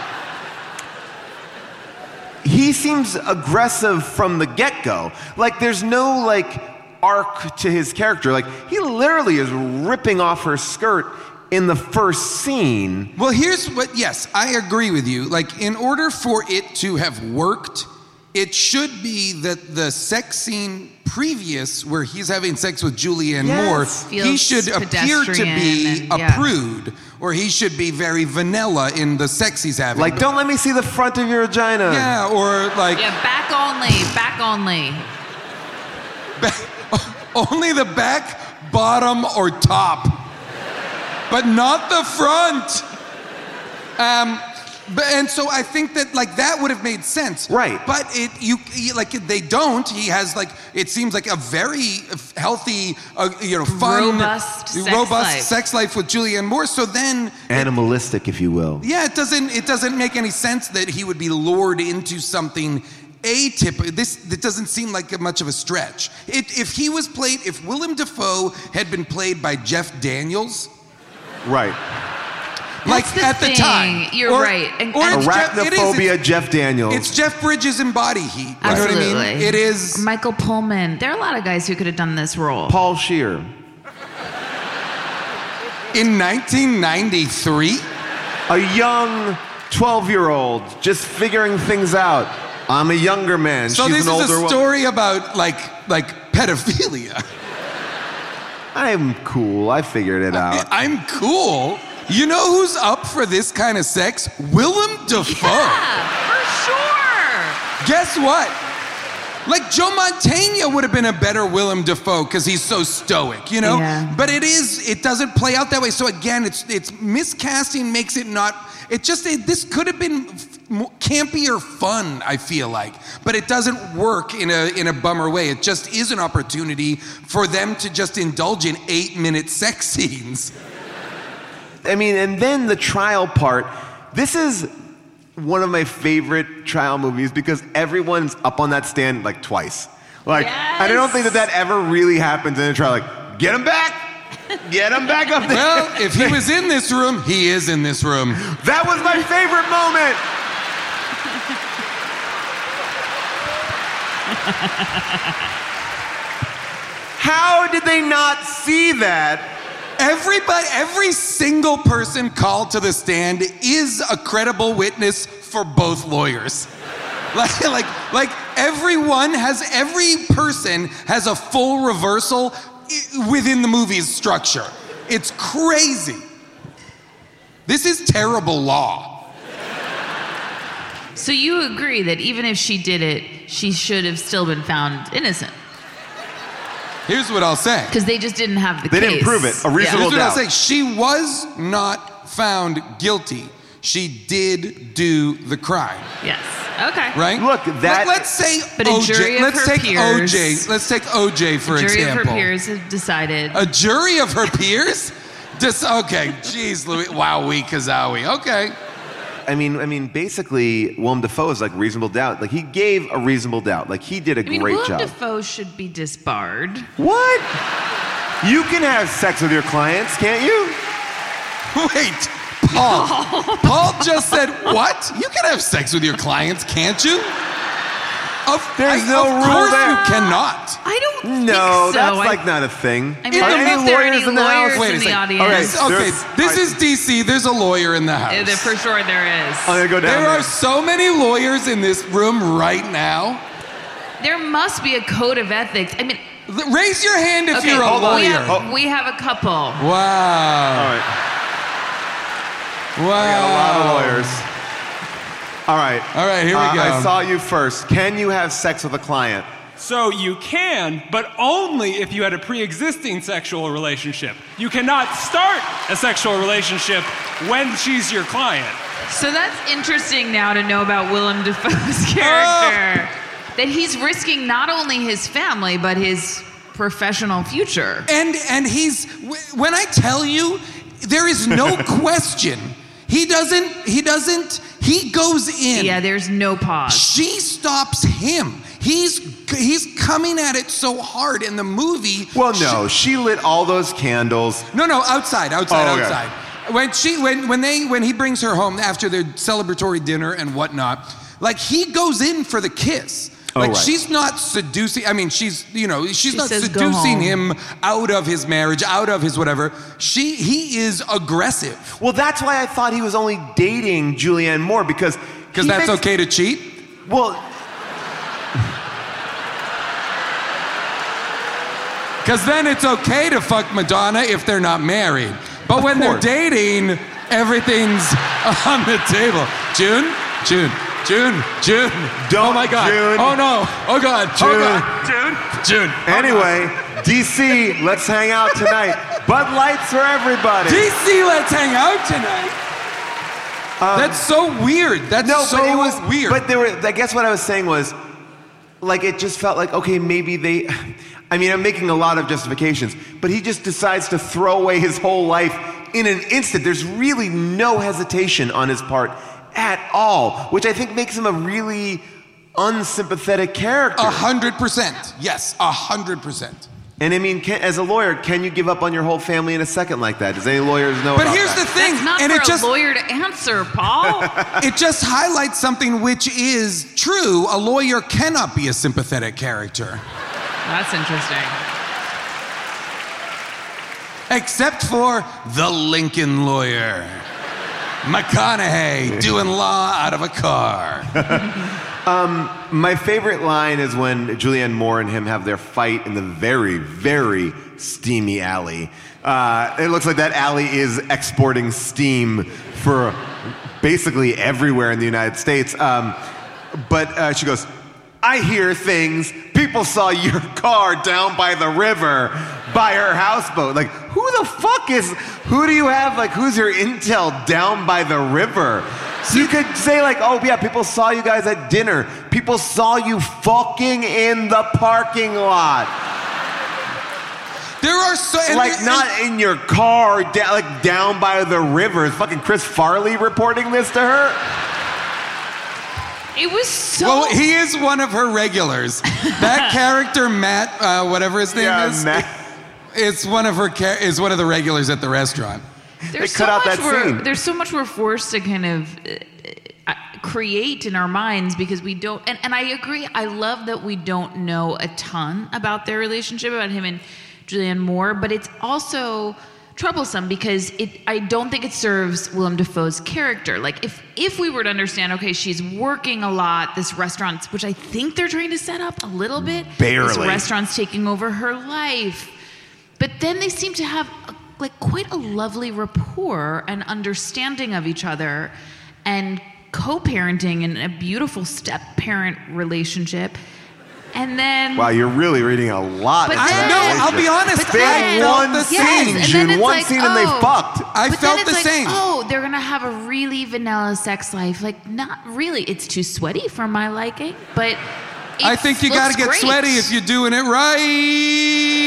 he seems aggressive from the get-go. Like, there's no, like, arc to his character. Like, he literally is ripping off her skirt in the first scene. Well, here's what, yes, I agree with you. Like, in order for it to have worked, it should be that the sex scene previous, where he's having sex with Julianne Yes. Moore, Feels he should appear to be pedestrian and- a yeah. prude, or he should be very vanilla in the sex he's having. Like, don't let me see the front of your vagina. Yeah, or like... Yeah, back only, back only. Back, only the back, bottom, or top. But not the front. Um... But, and so I think that, like, that would have made sense. Right. But it, you, you like, they don't. He has, like, it seems like a very healthy, uh, you know, fun, Robust sex robust life. sex life with Julianne Moore. So then, Animalistic, if you will. yeah, it doesn't, it doesn't make any sense that he would be lured into something atypical. This, this doesn't seem like much of a stretch. It, if he was played, if Willem Dafoe had been played by Jeff Daniels, Right. like That's the at the thing. time, You're or, right. And- or and- it's Jeff, it is, Arachnophobia, it's, Jeff Daniels. it's Jeff Bridges in Body Heat. You Absolutely. know what I mean? It is Michael Pullman. There are a lot of guys who could have done this role. Paul Scheer. in nineteen ninety-three. A young twelve-year-old just figuring things out. I'm a younger man. So She's this an is older a woman. story about like like pedophilia. I'm cool. I figured it out. I'm cool. You know who's up for this kind of sex? Willem Dafoe. Yeah, for sure. Guess what? Like Joe Mantegna would have been a better Willem Dafoe because he's so stoic, you know? Yeah. But it is, it doesn't play out that way. So again, it's it's miscasting makes it not, it just, it, this could have been f- more campier fun, I feel like. But it doesn't work in a in a bummer way. It just is an opportunity for them to just indulge in eight minute sex scenes. I mean, and then the trial part. This is one of my favorite trial movies because everyone's up on that stand like twice. Like, Yes. I don't think that that ever really happens in a trial. Like, get him back, get him back up there. Well, if he was in this room, he is in this room. That was my favorite moment. How did they not see that? Everybody, every single person called to the stand is a credible witness for both lawyers. Like, like, like everyone has, every person has a full reversal i- within the movie's structure. It's crazy. This is terrible law. So you agree that even if she did it, she should have still been found innocent? Here's what I'll say. Because they just didn't have the They case. didn't prove it. A reasonable Here's what I'll doubt. say. She was not found guilty. She did do the crime. Yes. Okay. Right? Look, that- Let, us say But a O J. jury of let's her take peers- O J. Let's take O J for A jury example. of her peers have decided. A jury of her peers? Just okay. Jeez, Louis. Wowie, kazowie. Okay. I mean, I mean, basically, Willem Dafoe is like reasonable doubt. Like he gave a reasonable doubt. Like he did a I mean, great Willem job. Dafoe should be disbarred. What? You can have sex with your clients, can't you? Wait, Paul. Paul just said what? You can have sex with your clients, can't you? Of, There's I- no of rule course there. you cannot. I don't No, think so. that's I- like not a thing. I mean, Are I don't any know if there are any lawyers in the house? lawyers Wait a in the second. audience. Okay. Okay, There's- this I- is D C. There's a lawyer in the house. Uh, there- For sure there is. I'm gonna go down There there. are so many lawyers in this room right now. There must be a code of ethics. I mean, L- Raise your hand if okay, you're a hold on. we lawyer. have, we have a couple. All Wow. right. Wow. I got a lot of lawyers. All right. All right, here we Uh, go. I saw you first. Can you have sex with a client? So you can, but only if you had a pre-existing sexual relationship. You cannot start a sexual relationship when she's your client. So that's interesting now to know about Willem Dafoe's character. That he's risking not only his family, but his professional future. And and he's wh- when I tell you, there is no question. He doesn't. He doesn't. He goes in. Yeah, there's no pause. She stops him. He's he's coming at it so hard in the movie. Well, no. She lit all those candles. No, no, outside, outside, Oh, okay. outside. When she, when, when they, when he brings her home after their celebratory dinner and whatnot, like he goes in for the kiss. Oh, Like right. she's not seducing. I mean, she's you know she's She not says, "Go seducing home." him out of his marriage, out of his whatever. She he is aggressive Well, that's why I thought he was only dating Julianne Moore because because he that's makes- okay to cheat. Well, Because then it's okay to fuck Madonna if they're not married. But when they're course. dating, everything's on the table. June, June, June, June. Don't, Oh my God. June. Oh no. Oh God. June. Oh God. June. June. anyway, D C, let's hang out tonight. Bud Lights for everybody. D C, let's hang out tonight. That's so weird. That's no, so but it was weird. But there were. I guess what I was saying was, like, it just felt like okay, maybe they. I mean, I'm making a lot of justifications, but he just decides to throw away his whole life in an instant. There's really no hesitation on his part at all, which I think makes him a really unsympathetic character. A hundred percent. Yes, a hundred percent. And I mean, can, as a lawyer, can you give up on your whole family in a second like that? Does any lawyers know But about here's that? the thing, That's not and for it a just lawyer to answer, Paul. it just highlights something which is true. A lawyer cannot be a sympathetic character. That's interesting. Except for the Lincoln lawyer. McConaughey doing law out of a car. um, my favorite line is when Julianne Moore and him have their fight in the very, very steamy alley. Uh, it looks like that alley is exporting steam for basically everywhere in the United States. Um, but uh, she goes, I hear things. People saw your car down by the river by her houseboat. Like, who the fuck is, who do you have, like, who's your intel down by the river? So you could say, like, oh, yeah, people saw you guys at dinner. People saw you fucking in the parking lot. There are so... and- Like, and- not in your car, da- like, down by the river. Is fucking Chris Farley reporting this to her? It was so... Well, he is one of her regulars. That character, Matt, uh, whatever his name Yeah, is, Matt. it's one of her char- is one of the regulars at the restaurant. There's They cut so out much that we're, scene. There's so much we're forced to kind of uh, uh, create in our minds because we don't. And, and I agree. I love that we don't know a ton about their relationship, about him and Julianne Moore. But it's also troublesome because it. I don't think it serves Willem Dafoe's character. Like if if we were to understand, okay, she's working a lot. This restaurant, which I think they're trying to set up a little bit. Barely. This restaurant's taking over her life. But then they seem to have a, like quite a lovely rapport and understanding of each other and co-parenting and a beautiful step-parent relationship. And then... Wow, you're really reading a lot. But into then- that No, I'll be relationship. honest. But They then- had one the scene, Yes, and then June. it's One like, scene and they oh. fucked. I but felt then it's the like, same. oh, they're gonna have a really vanilla sex life. Like, not really. It's too sweaty for my liking, but it I think you got to looks get great. sweaty if you're doing it right.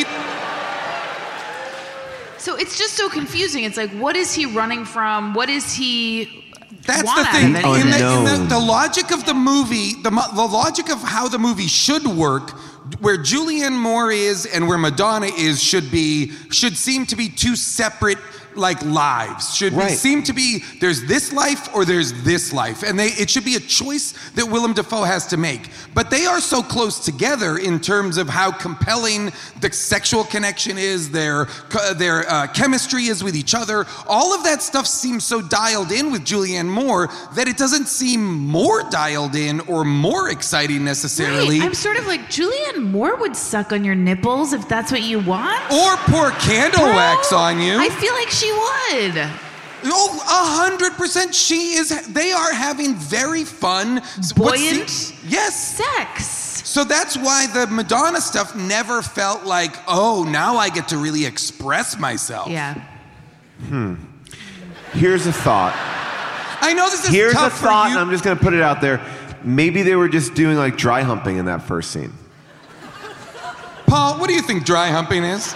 So it's just so confusing. It's like, what is he running from? What is he? That's want the out thing. of it? In the, in the, Unknown. the logic of the movie, the, mo- the logic of how the movie should work, where Julianne Moore is and where Madonna is, should be should seem to be two separate like lives. Should be, Right. seem to be there's this life or there's this life, and they it should be a choice that Willem Dafoe has to make. But they are so close together in terms of how compelling the sexual connection is, their co- their uh, chemistry is with each other. All of that stuff seems so dialed in with Julianne Moore that it doesn't seem more dialed in or more exciting necessarily. Right. I'm sort of like, Julianne Moore would suck on your nipples if that's what you want. Or pour candle Bro, wax on you. I feel like she would. Oh, a hundred percent. She is. They are having very fun, what Buoyant se- yes. sex. So that's why the Madonna stuff never felt like, oh, now I get to really express myself. Yeah. Here's a thought. I know this is Here's a tough thought, for and you. I'm just going to put it out there. Maybe they were just doing like dry humping in that first scene. Paul, what do you think dry humping is?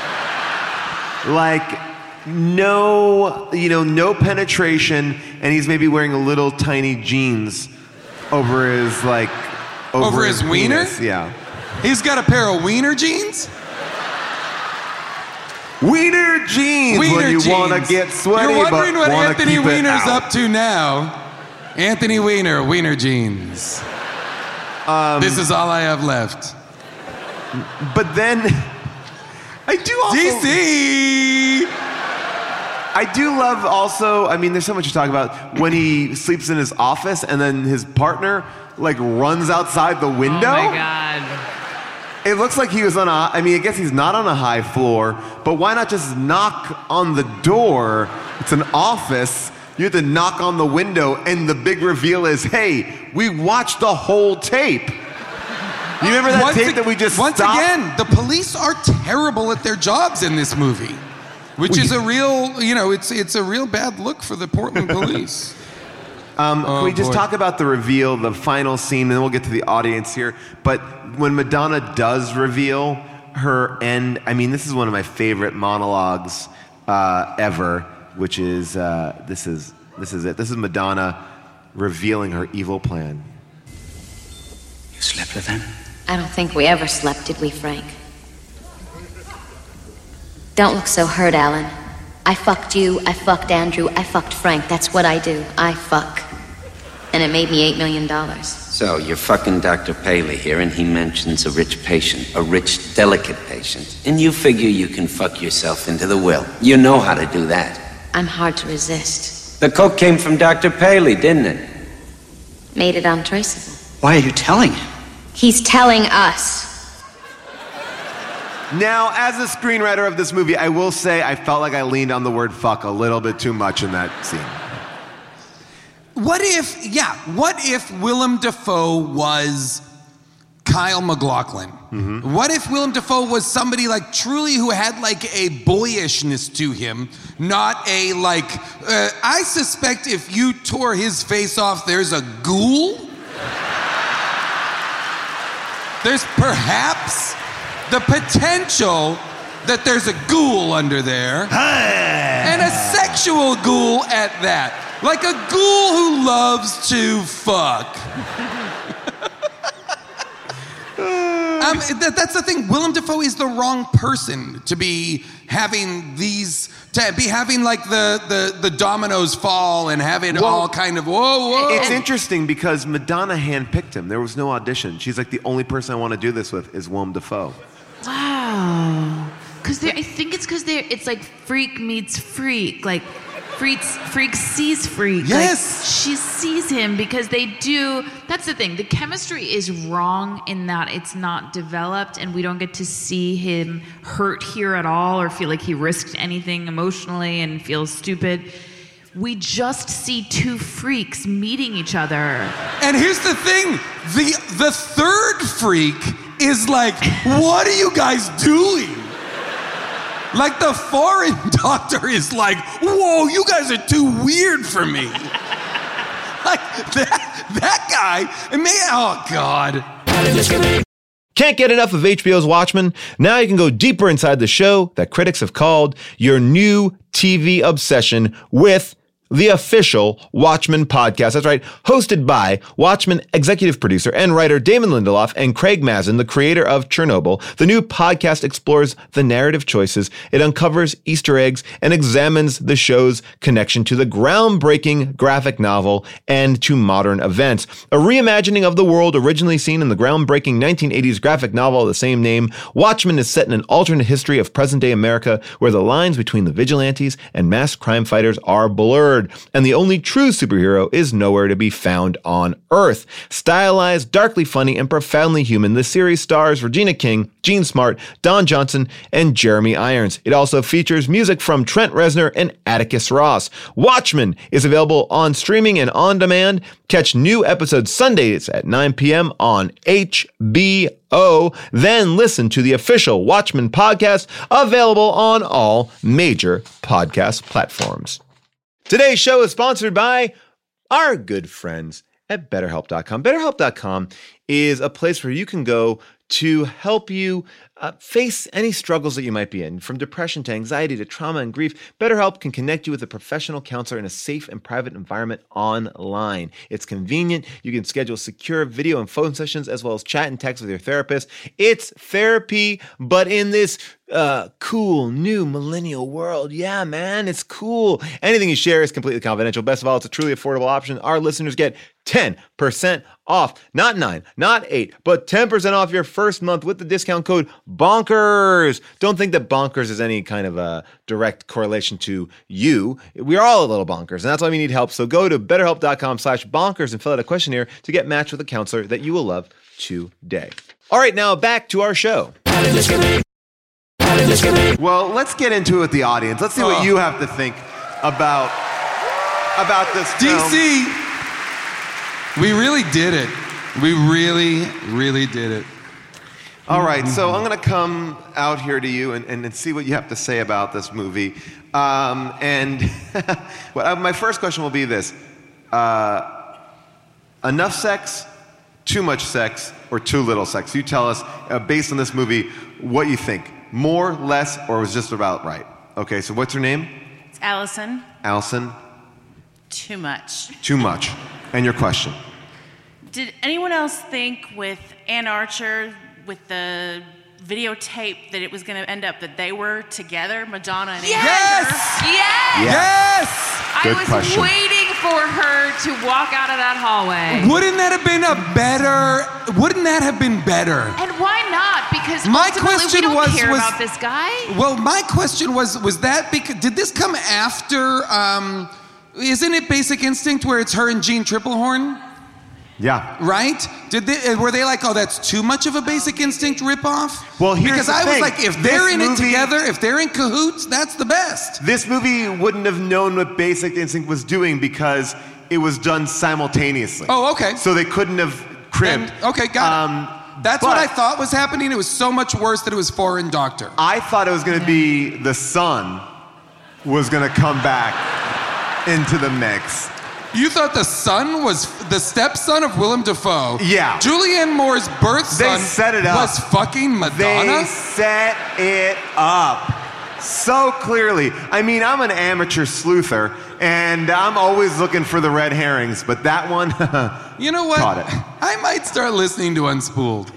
Like, no, you know, no penetration, and he's maybe wearing a little tiny jeans over his, like, over, Over his wiener? penis. Yeah. He's got a pair of wiener jeans? Wiener jeans Wiener when you jeans. want to get sweaty, You're wondering but what wanna Anthony keep it Weiner's out. up to now. Anthony Weiner, wiener jeans. Um, this is all I have left. But then, I do also... D C! I do love also, I mean, there's so much to talk about, when he sleeps in his office and then his partner, like, runs outside the window. Oh my God. It looks like he was on a, I mean, I guess he's not on a high floor, but why not just knock on the door? It's an office. You have to knock on the window, and the big reveal is, hey, we watched the whole tape. You remember that Once tape ag- that we just Once stopped? again, the police are terrible at their jobs in this movie, which is a real, you know, it's it's a real bad look for the Portland police. Um, Oh, can we just boy. talk about the reveal, the final scene, and then we'll get to the audience here. But when Madonna does reveal her end, I mean, this is one of my favorite monologues uh, ever, which is uh, this is this is it. This is Madonna revealing her evil plan. You slept with him? I don't think we ever slept, did we, Frank? Don't look so hurt, Alan. I fucked you, I fucked Andrew, I fucked Frank. That's what I do. I fuck. And it made me eight million dollars. So, you're fucking Doctor Paley here, and he mentions a rich patient, a rich, delicate patient. And you figure you can fuck yourself into the will. You know how to do that. I'm hard to resist. The coke came from Doctor Paley, didn't it? Made it untraceable. Why are you telling him? He's telling us. Now, as a screenwriter of this movie, I will say I felt like I leaned on the word fuck a little bit too much in that scene. What if, yeah, what if Willem Dafoe was Kyle MacLachlan? Mm-hmm. What if Willem Dafoe was somebody like truly who had like a boyishness to him, not a like, uh, I suspect if you tore his face off, there's a ghoul. There's perhaps the potential that there's a ghoul under there. And a sexual ghoul at that. Like a ghoul who loves to fuck. um, that, that's the thing. Willem Dafoe is the wrong person to be having these, to be having like the, the, the dominoes fall and have it well, all kind of, whoa, whoa. It's interesting because Madonna handpicked him. There was no audition. She's like, the only person I want to do this with is Willem Dafoe. Wow. Because I think it's because they're, it's like freak meets freak. Like, Freaks, freak sees freak. Yes. Like, she sees him because they do. That's the thing. The chemistry is wrong in that it's not developed and we don't get to see him hurt here at all or feel like he risked anything emotionally and feels stupid. We just see two freaks meeting each other. And here's the thing. The, the third freak is like, what are you guys doing? Like the foreign doctor is like, whoa, you guys are too weird for me. Like that, that guy, and man, oh God. Can't get enough of H B O's Watchmen? Now you can go deeper inside the show that critics have called your new T V obsession with the official Watchmen podcast. That's right, hosted by Watchmen executive producer and writer Damon Lindelof and Craig Mazin, the creator of Chernobyl. The new podcast explores the narrative choices, it uncovers Easter eggs, and examines the show's connection to the groundbreaking graphic novel and to modern events. A reimagining of the world originally seen in the groundbreaking nineteen eighties graphic novel of the same name, Watchmen is set in an alternate history of present-day America where the lines between the vigilantes and masked crime fighters are blurred, and the only true superhero is nowhere to be found on Earth. Stylized, darkly funny, and profoundly human, the series stars Regina King, Gene Smart, Don Johnson, and Jeremy Irons. It also features music from Trent Reznor and Atticus Ross. Watchmen is available on streaming and on demand. Catch new episodes Sundays at nine p.m. on H B O. Then listen to the official Watchmen podcast, available on all major podcast platforms. Today's show is sponsored by our good friends at BetterHelp dot com. BetterHelp dot com is a place where you can go to help you uh, face any struggles that you might be in, from depression to anxiety to trauma and grief. BetterHelp can connect you with a professional counselor in a safe and private environment online. It's convenient. You can schedule secure video and phone sessions as well as chat and text with your therapist. It's therapy, but in this uh, cool new millennial world. Yeah, man, it's cool. Anything you share is completely confidential. Best of all, it's a truly affordable option. Our listeners get ten percent off, not nine, not eight, but ten percent off your first month with the discount code BONKERS. Don't think that bonkers is any kind of a direct correlation to you. We are all a little bonkers, and that's why we need help. So go to betterhelp dot com slash bonkers and fill out a questionnaire to get matched with a counselor that you will love today. All right, now back to our show. Well, let's get into it with the audience. Let's see what Oh. you have to think about, about this D film. C, we really did it. We really, really did it. All right, so I'm going to come out here to you and, and, and see what you have to say about this movie. Um, and well, my first question will be this. Uh, enough sex, too much sex, or too little sex? You tell us, uh, based on this movie, what you think. More, less, or was just about right? Okay, so what's her name? It's Allison. Allison? Too much. Too much. And your question? Did anyone else think with Ann Archer, with the videotape, that it was going to end up that they were together, Madonna and Ann Yes! Archer? Yes! Yes! I Good was question. waiting for her to walk out of that hallway. Wouldn't that have been a better? Wouldn't that have been better? And why not? Because My ultimately question we don't was- care was- about this guy. Well, my question was: was that because did this come after? Um, isn't it Basic Instinct where it's her and Gene Triplehorn? Yeah. Right? Did they, were they like, oh, that's too much of a Basic Instinct ripoff? Well, here's because the I was thing. like, if they're This in it movie- together, if they're in cahoots, that's the best. This movie wouldn't have known what Basic Instinct was doing because it was done simultaneously. Oh, okay. So they couldn't have cribbed. Then- okay, got Um, it. That's but what I thought was happening. It was so much worse that it was Foreign Doctor. I thought it was going to be the son was going to come back into the mix. You thought the son was the stepson of Willem Dafoe. Yeah. Julianne Moore's birth They son set it up. was fucking Madonna. They set it up so clearly. I mean, I'm an amateur sleuther, and I'm always looking for the red herrings, but that one, you know what? caught it. I might start listening to Unspooled.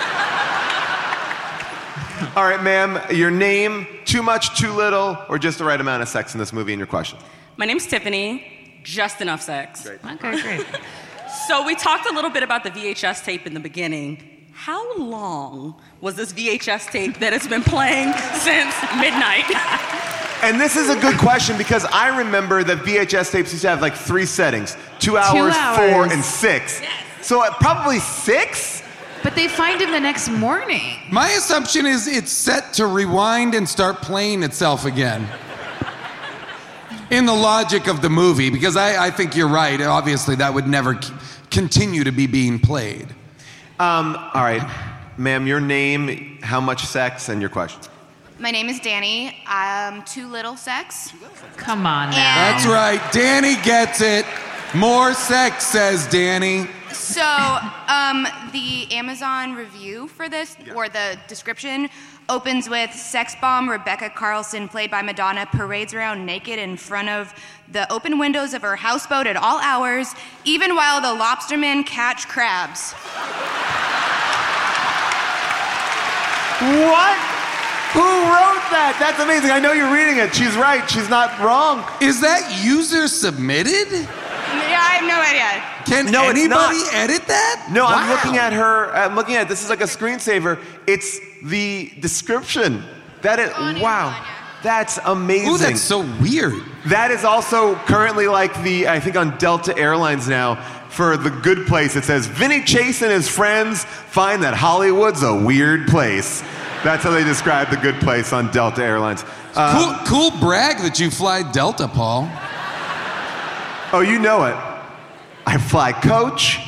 All right, ma'am, your name, too much, too little, or just the right amount of sex in this movie, and your question. My name's Tiffany. Just enough sex. Great. Okay, great. So we talked a little bit about the V H S tape in the beginning. How long was this V H S tape that has been playing since midnight? And this is a good question because I remember that V H S tapes used to have like three settings, two hours, hours. four, and six. So uh, probably six? But they find him the next morning. My assumption is it's set to rewind and start playing itself again. In the logic of the movie, because I, I think you're right. Obviously, that would never c- continue to be being played. Um, all right, ma'am, your name, how much sex, and your question. My name is Danny. Um, too little sex. Come on now. That's right. Danny gets it. More sex, says Danny. So, um, the Amazon review for this, or the description, opens with sex bomb Rebecca Carlson, played by Madonna, parades around naked in front of the open windows of her houseboat at all hours, even while the lobstermen catch crabs. What? Who wrote that? That's amazing. I know you're reading it. She's right. She's not wrong. Is that user submitted? Yeah, I have no idea. Can No, it's anybody not. edit that? No, I'm Wow. looking at her. I'm looking at this is like a screensaver. It's the description. That is wow. That's amazing. Ooh, that's so weird. That is also currently like the I think on Delta Airlines now for The Good Place. It says Vinny Chase and his friends find that Hollywood's a weird place. That's how they describe The Good Place on Delta Airlines. Um, Cool, cool brag that you fly Delta, Paul. Oh, you know it. I fly coach.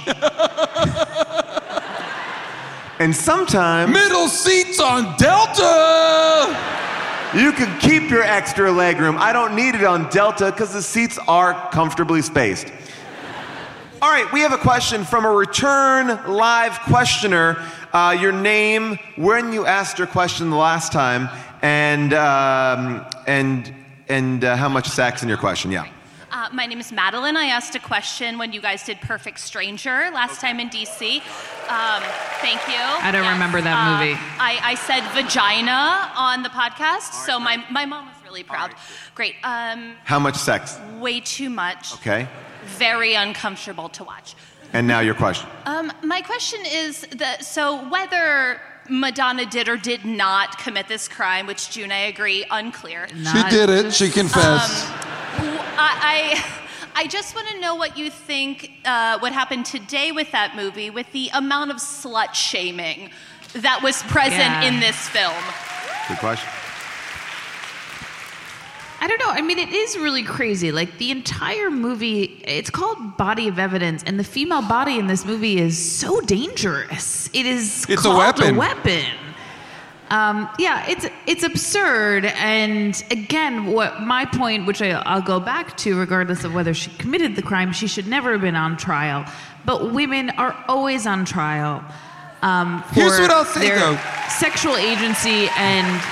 And sometimes Middle seats on Delta! you can keep your extra legroom. I don't need it on Delta because the seats are comfortably spaced. All right, we have a question from a return live questioner. Uh, your name, when you asked your question the last time, and um, and and uh, how much sex in your question? Yeah. Uh, my name is Madeline. I asked a question when you guys did Perfect Stranger last time in D C. Um, thank you. I don't Yes. remember that Uh, movie. I, I said vagina on the podcast, so my, my mom was really proud. Great. Um, How much sex? way too much. Okay. Very uncomfortable to watch. And now your question. Um, my question is that so whether Madonna did or did not commit this crime, which June, I agree, unclear. She did it. She confessed. Um, I, I, I just want to know what you think uh, what happened today with that movie, with the amount of slut shaming that was present Yeah. in this film. Good question. I don't know. I mean, it is really crazy. Like, the entire movie, it's called Body of Evidence, and the female body in this movie is so dangerous. It is It's a called weapon. a weapon. Um, yeah, it's it's absurd. And again, what my point, which I, I'll go back to, regardless of whether she committed the crime, she should never have been on trial. But women are always on trial um, for Here's what I'll say, their though. sexual agency and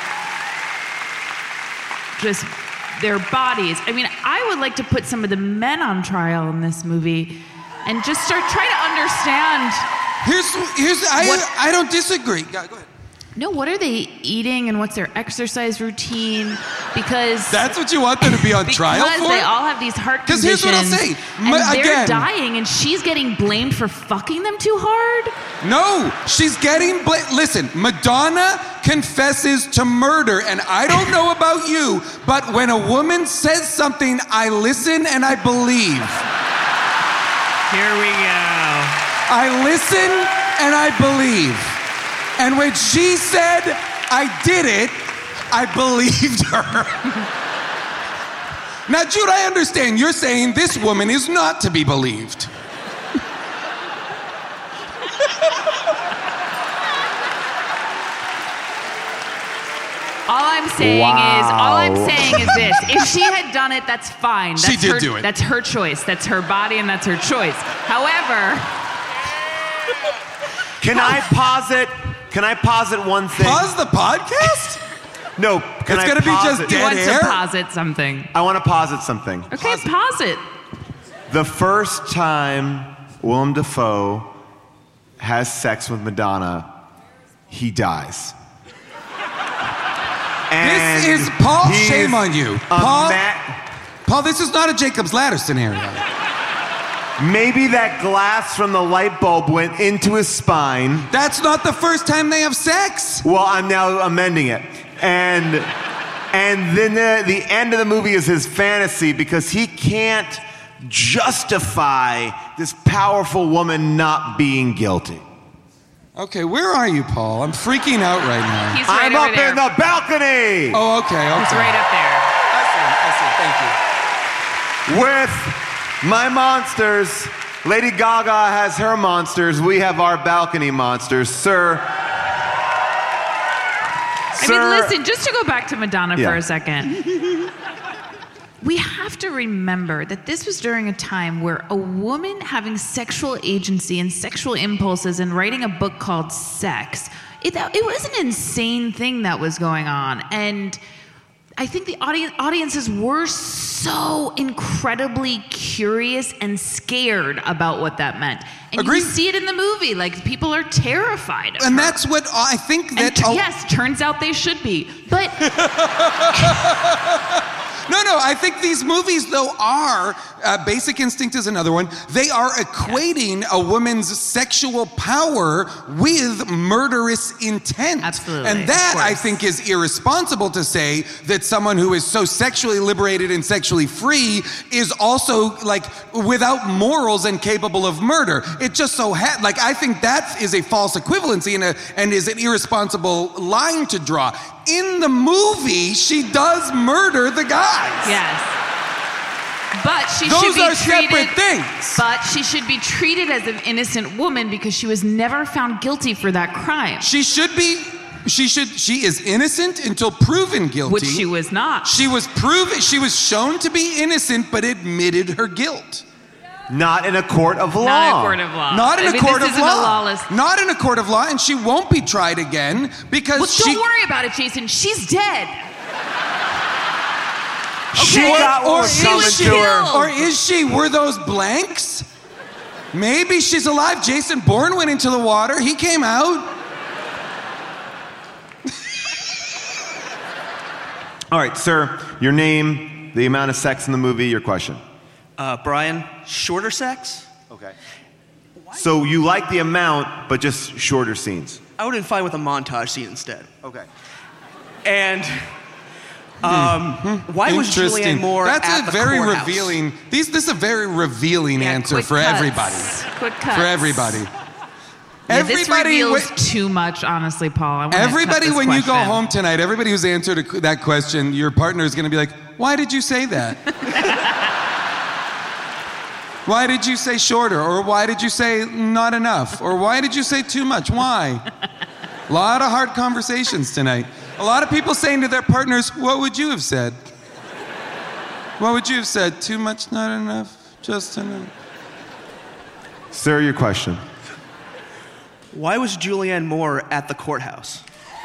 just their bodies. I mean, I would like to put some of the men on trial in this movie and just start trying to understand. Here's, here's, I, what, I don't disagree. Go, go ahead. No, what are they eating and what's their exercise routine? Because that's what you want them to be on trial for? Because they all have these heart conditions. Because here's what I'll say. And Ma- they're again, dying, and she's getting blamed for fucking them too hard? No, she's getting blamed. Listen, Madonna confesses to murder, and I don't know about you, but when a woman says something, I listen and I believe. Here we go. I listen and I believe. And when she said, I did it, I believed her. Now, Jude, I understand you're saying this woman is not to be believed. All I'm saying Wow. is, all I'm saying is this: if she had done it, that's fine. That's She did her, do it. That's her choice. That's her body, and that's her choice. However, Can I posit? Can I posit one thing? Pause the podcast? No. Can It's I gonna be just posit- he dead wants air? to posit something. I want to posit something. Okay, pause it. The first time Willem Dafoe has sex with Madonna, he dies. And This is Paul. he's Shame on you, a Paul. ma- Paul, this is not a Jacob's Ladder scenario. Maybe that glass from the light bulb went into his spine. That's not the first time they have sex. Well, I'm now amending it. And and then the, the end of the movie is his fantasy because he can't justify this powerful woman not being guilty. Okay, where are you, Paul? I'm freaking out right now. He's right I'm over up there. in the balcony Oh, okay, okay. He's right up there. I see, I see, thank you. with my monsters. Lady Gaga has her monsters. We have our balcony monsters. Sir. I Sir, mean, listen, just to go back to Madonna Yeah. for a second. We have to remember that this was during a time where a woman having sexual agency and sexual impulses and writing a book called Sex, it, it was an insane thing that was going on. And I think the audience, audiences were so incredibly curious and scared about what that meant. And Agreed. you see it in the movie. Like, people are terrified of And her. that's what I think And that. t- oh, yes, turns out they should be. But No, no, I think these movies, though, are, uh, Basic Instinct is another one, they are equating a woman's sexual power with murderous intent. Absolutely, And that, of I course. think, is irresponsible to say that someone who is so sexually liberated and sexually free is also, like, without morals and capable of murder. It just so ha- like, I think that is a false equivalency and, a, and is an irresponsible line to draw. In the movie, she does murder the guys. yes. But she Those should be are treated, separate things. But she should be treated as an innocent woman because she was never found guilty for that crime. She should be, she should, she is innocent until proven guilty. Which she was not. She was proven, she was shown to be innocent, but admitted her guilt. not in a court of law. Not in a court of law. Not in I a mean, court this of isn't law. a lawless. Not in a court of law, and she won't be tried again because Well, she. don't worry about it, Jason. She's dead. She Okay. got what or was is coming was she? to her. killed. Or is she? Were those blanks? Maybe she's alive. Jason Bourne went into the water. He came out. All right, sir, your name, the amount of sex in the movie, your question. Uh, Brian, shorter sex? Okay. So you like the amount, but just shorter scenes. I would have been fine with a montage scene instead. Okay. And um, why was Interesting. Julianne Moore That's at a the very courthouse? revealing. These, this is a very revealing Yeah, answer quick for cuts. everybody. Quick cuts. For everybody. Yeah, this everybody, reveals wi- too much, honestly, Paul. I wanna cut everybody, this when you go question. home tonight, everybody who's answered a, that question, your partner is going to be like, "Why did you say that? Why did you say shorter? Or why did you say not enough? Or why did you say too much? Why?" A lot of hard conversations tonight. A lot of people saying to their partners, "What would you have said? What would you have said? Too much, not enough, just enough." Sir, your question. Why was Julianne Moore at the courthouse?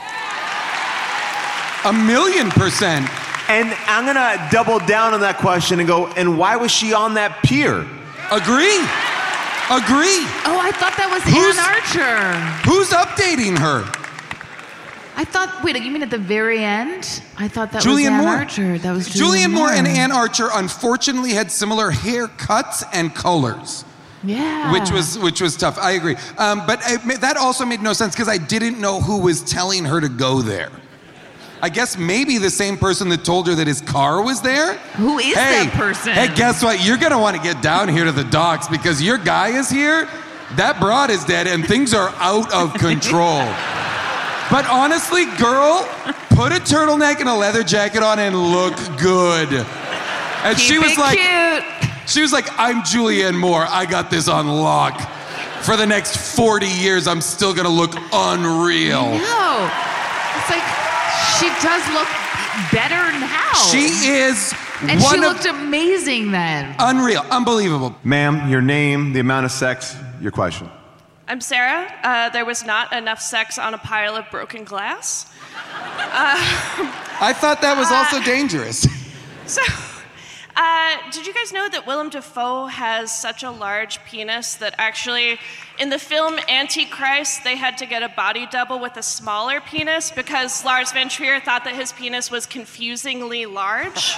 A million percent. And I'm going to double down on that question and go, and why was she on that pier? Agree. Agree. Oh, I thought that was Who's- Ann Archer. Who's updating her? I thought, wait, you mean at the very end? I thought that Julianne was Ann Moore. Archer. That was Julianne Julianne Moore and Ann Archer unfortunately had similar haircuts and colors. Yeah. Which was which was tough. I agree. Um, but I, that also made no sense because I didn't know who was telling her to go there. I guess maybe the same person that told her that his car was there. Who is hey, that person? Hey, guess what? You're gonna want to get down here to the docks because your guy is here. That broad is dead and things are out of control. But honestly, girl, put a turtleneck and a leather jacket on and look good. And Keep she was it like, cute. she was like, I'm Julianne Moore. I got this on lock. For the next forty years, I'm still gonna look unreal. No. It's like, she does look better now. She is And one she of looked amazing then. unreal, unbelievable. Ma'am, your name, the amount of sex, your question. I'm Sarah. Uh, there was not enough sex on a pile of broken glass. Uh, I thought that was also uh, dangerous. So, uh, did you guys know that Willem Dafoe has such a large penis that actually, in the film Antichrist, they had to get a body double with a smaller penis because Lars von Trier thought that his penis was confusingly large?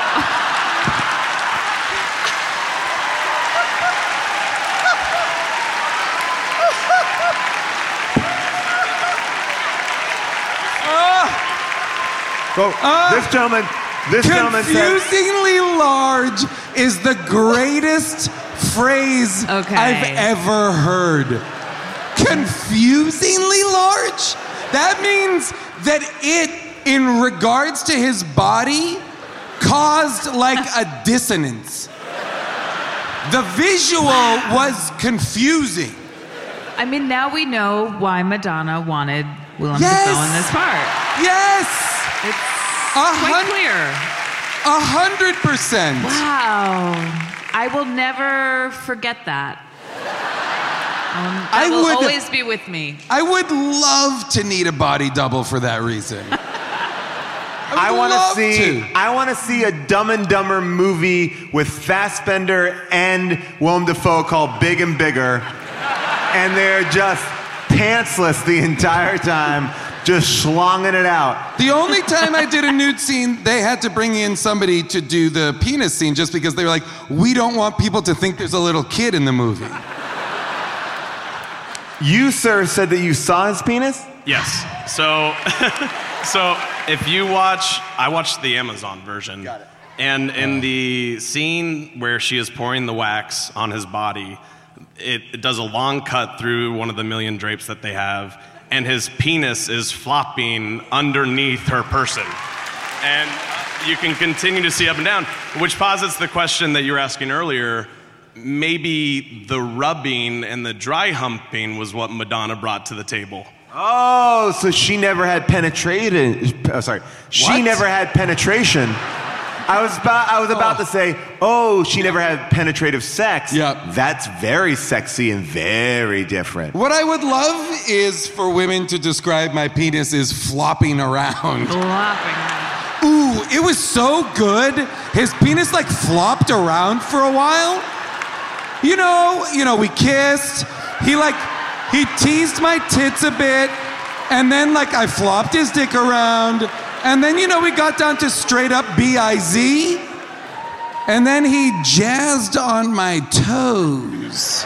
Go. this gentleman, this gentleman said, Confusingly large is the greatest phrase Okay. I've ever heard. Confusingly large? That means that it, in regards to his body, caused like a dissonance. The visual was confusing. I mean, now we know why Madonna wanted Willem Yes. Dafoe in this part. Yes! It's A quite hun- clear. A hundred percent. Wow. I will never forget that. Um, that I will would- always be with me. I would love to need a body double for that reason. I want to love see. to. I want to see a Dumb and Dumber movie with Fassbender and Willem Dafoe called Big and Bigger, and they're just pantsless the entire time, just schlonging it out. The only time I did a nude scene, they had to bring in somebody to do the penis scene just because they were like, we don't want people to think there's a little kid in the movie. You, sir, said that you saw his penis? Yes. So, so if you watch, I watched the Amazon version. Got it. And in the scene where she is pouring the wax on his body, it, it does a long cut through one of the million drapes that they have, and his penis is flopping underneath her person. And you can continue to see up and down, which posits the question that you were asking earlier. Maybe the rubbing and the dry humping was what Madonna brought to the table. Oh, so she never had penetration. Oh, sorry, she What? never had penetration. I was about, I was about to say, oh, she never had penetrative sex. Yep. That's very sexy and very different. What I would love is for women to describe my penis as flopping around. Flopping. Ooh, it was so good. His penis like flopped around for a while. You know, you know, we kissed. He like, he teased my tits a bit, and then like I flopped his dick around, and then you know we got down to straight up B I Z, and then he jazzed on my toes.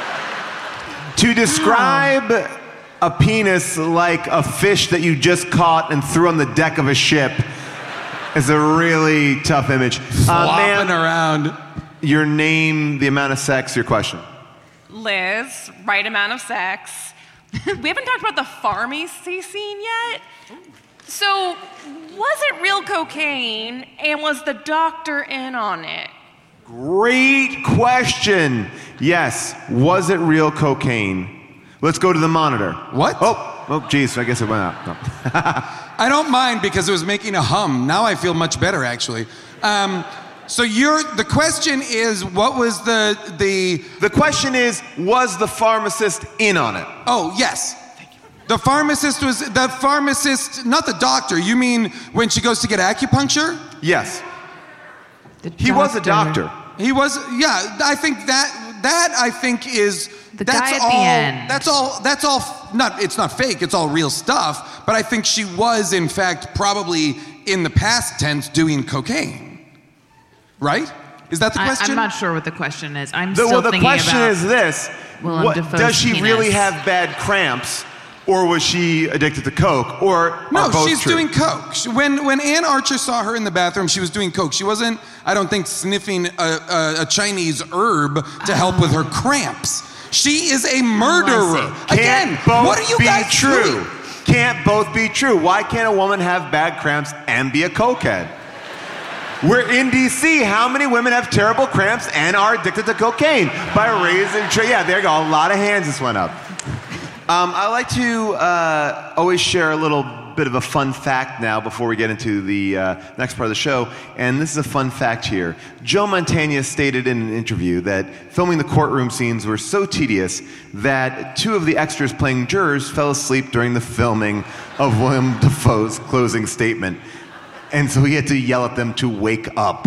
To describe a penis like a fish that you just caught and threw on the deck of a ship is a really tough image. Flopping around. Your name, the amount of sex, your question. Liz, right amount of sex. We haven't talked about the pharmacy scene yet. So, was it real cocaine, and was the doctor in on it? Great question. Yes. Was it real cocaine? Let's go to the monitor. What? Oh, oh, geez. I guess it went out. No. I don't mind because it was making a hum. Now I feel much better, actually. Um, so you're, the question is, what was the, the... The question is, was the pharmacist in on it? Oh, yes. The pharmacist was, the pharmacist, not the doctor. You mean when she goes to get acupuncture? Yes. He was a doctor. He was, yeah, I think that that I think is The that's guy at all. the end. That's all. That's all. Not. It's not fake. It's all real stuff. But I think she was, in fact, probably in the past tense doing cocaine. Right? Is that the I, question? I'm not sure what the question is. I'm The, still well, the thinking question about is this: Willem what, Dafoe's does she penis. really have bad cramps, or was she addicted to coke, or No, are both she's true? doing coke. She- When when Ann Archer saw her in the bathroom, she was doing coke. She wasn't, I don't think, sniffing a, a, a Chinese herb to help with her cramps. She is a murderer. Again, Can't both what are you be guys true? doing? Can't both be true. Why can't a woman have bad cramps and be a cokehead? We're in D C. How many women have terrible cramps and are addicted to cocaine? By raising, tra- yeah, there you go. A lot of hands just went up. Um, I like to uh, always share a little bit of a fun fact now before we get into the uh, next part of the show. And this is a fun fact here. Joe Mantegna stated in an interview that filming the courtroom scenes were so tedious that two of the extras playing jurors fell asleep during the filming of Willem Dafoe's closing statement. And so he had to yell at them to wake up.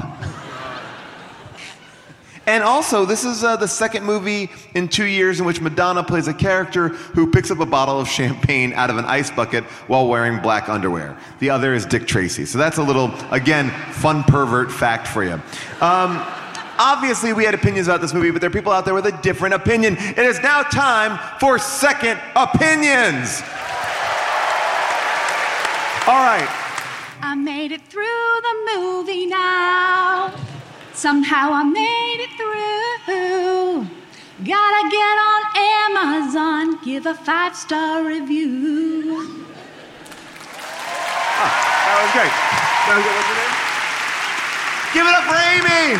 And also, this is uh, the second movie in two years in which Madonna plays a character who picks up a bottle of champagne out of an ice bucket while wearing black underwear. The other is Dick Tracy. So that's a little, again, fun pervert fact for you. Um, obviously, we had opinions about this movie, but there are people out there with a different opinion. It is now time for Second Opinions. All right. I made it through the movie now. Somehow I made it through. Gotta get on Amazon, give a five-star review. Oh, that was great. That was good. What's your name? Give it up for Amy.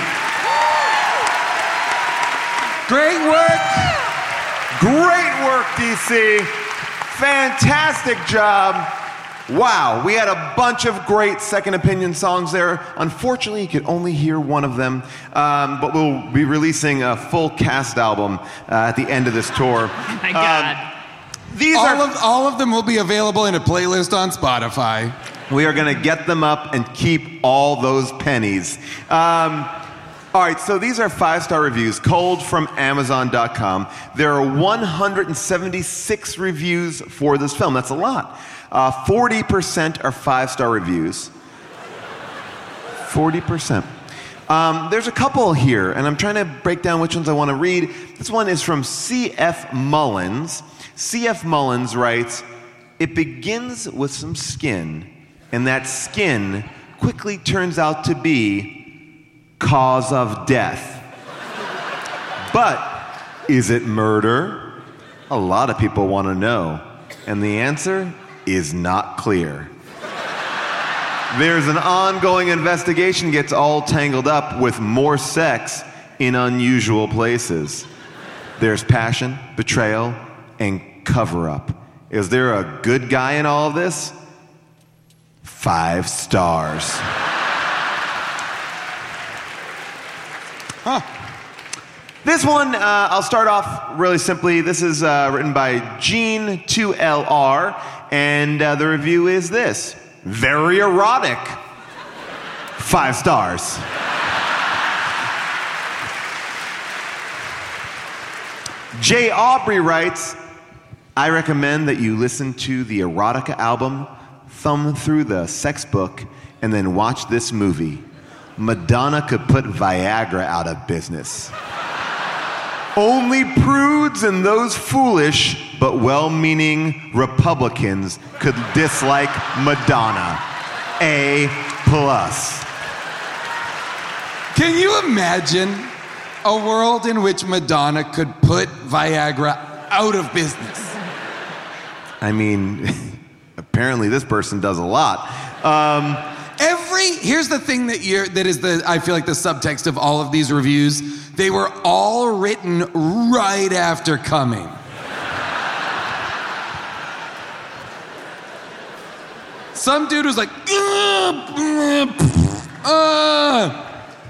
Great work. Great work, D C. Fantastic job. Wow, we had a bunch of great Second Opinion songs there. Unfortunately, you could only hear one of them, um, but we'll be releasing a full cast album uh, at the end of this tour. Oh my God. Um, these all are of all of them will be available in a playlist on Spotify. We are going to get them up and keep all those pennies. Um, all right, so these are five-star reviews, cold from Amazon dot com. There are one hundred seventy-six reviews for this film. That's a lot. Uh, forty percent are five-star reviews. forty percent. Um, there's a couple here, and I'm trying to break down which ones I want to read. This one is from C F Mullins. C F Mullins writes, "It begins with some skin, and that skin quickly turns out to be cause of death. But is it murder? A lot of people want to know, and the answer is not clear. There's an ongoing investigation gets all tangled up with more sex in unusual places. There's passion, betrayal, and cover-up. Is there a good guy in all of this? Five stars." Huh. This one, uh, I'll start off really simply. This is uh, written by Gene two L R, and uh, the review is this: very erotic. Five stars. Jay Aubrey writes, "I recommend that you listen to the Erotica album, thumb through the sex book, and then watch this movie. Madonna could put Viagra out of business. Only prudes and those foolish but well-meaning Republicans could dislike Madonna. A plus." Can you imagine a world in which Madonna could put Viagra out of business? I mean, apparently this person does a lot. Um, Every here's the thing that you're that is the I feel like the subtext of all of these reviews. They were all written right after coming. Some dude was like, uh, uh.